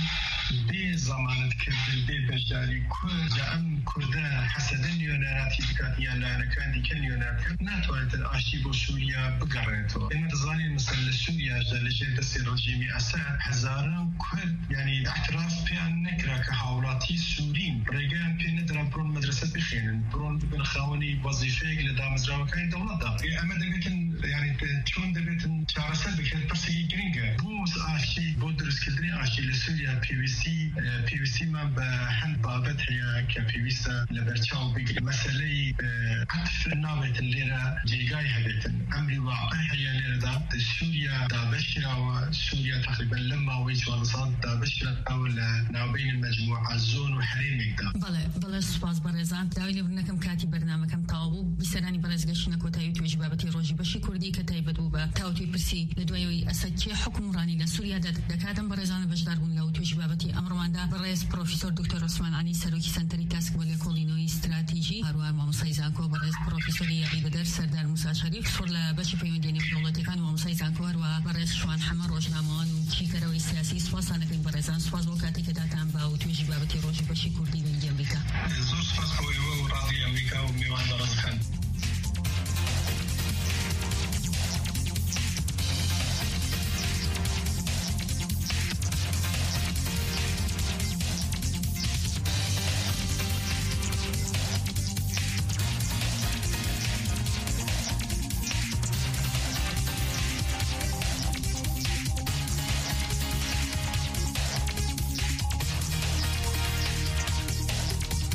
بزمانة كرد ببجداري كرد جام كردا حسدن يوناتي بكاتيا لأنا كان دي كان يوناتي ناتوانت الأشيبو سوريا بقرنتو إن تظاني مثلا سوريا جالجي دسي رجيمي أساد هزاران كرد يعني اعتراف بأن نكرا كحولاتي سورين رجال بندرا برون مدرسة بخينن برون بنخاوني وظيفة لدا مزرعة كاين دولة دا أما دقيقة يعني تكون دقيقة شعرسة بكرة برسي جرينجا بوس آشي بودرس كدري آشي لسوريا بي سي ما بحن بابت هي كبي سي لبرشاو بيجي مسألة عطف نابت الليرة جيجاي هبتن أمري واقع هي الليرة دا سوريا دا بشرة وسوريا تقريبا لما ويش ونصاد دا بشرة أو نابين المجموعة زون وحريمك دا بله سپاس برزان داویلی برنکم کاتی برنامجم تابو بسرانی برزگشتن کوتاهی توی جوابتی روزی باشی کردی کتای بدوبه تاوتی پرسی لدوایی اساتی حکمرانی لسوریا دکاتم برزان بجدار بون لو توی جوابتی امرواندا برز پروفسور دکتر عثمان علی سروکی سنتری تاسک ولی کلینوی استراتژی هروار مامسای زانکو برز پروفسوری یاری بدر سردار موسی شریف سرلا باشی پیوندنی دولتی کان مامسای زانکو هروار برز شوان حمر روزنامه‌ان چیکاروی سیاسی سپاس نکن برزان سپاس وقتی که داتم با توی جوابتی روزی باشی کردی بنجی امریکا زور سپاس بۆ ئێوە و ڕادیۆ ئەمریکا و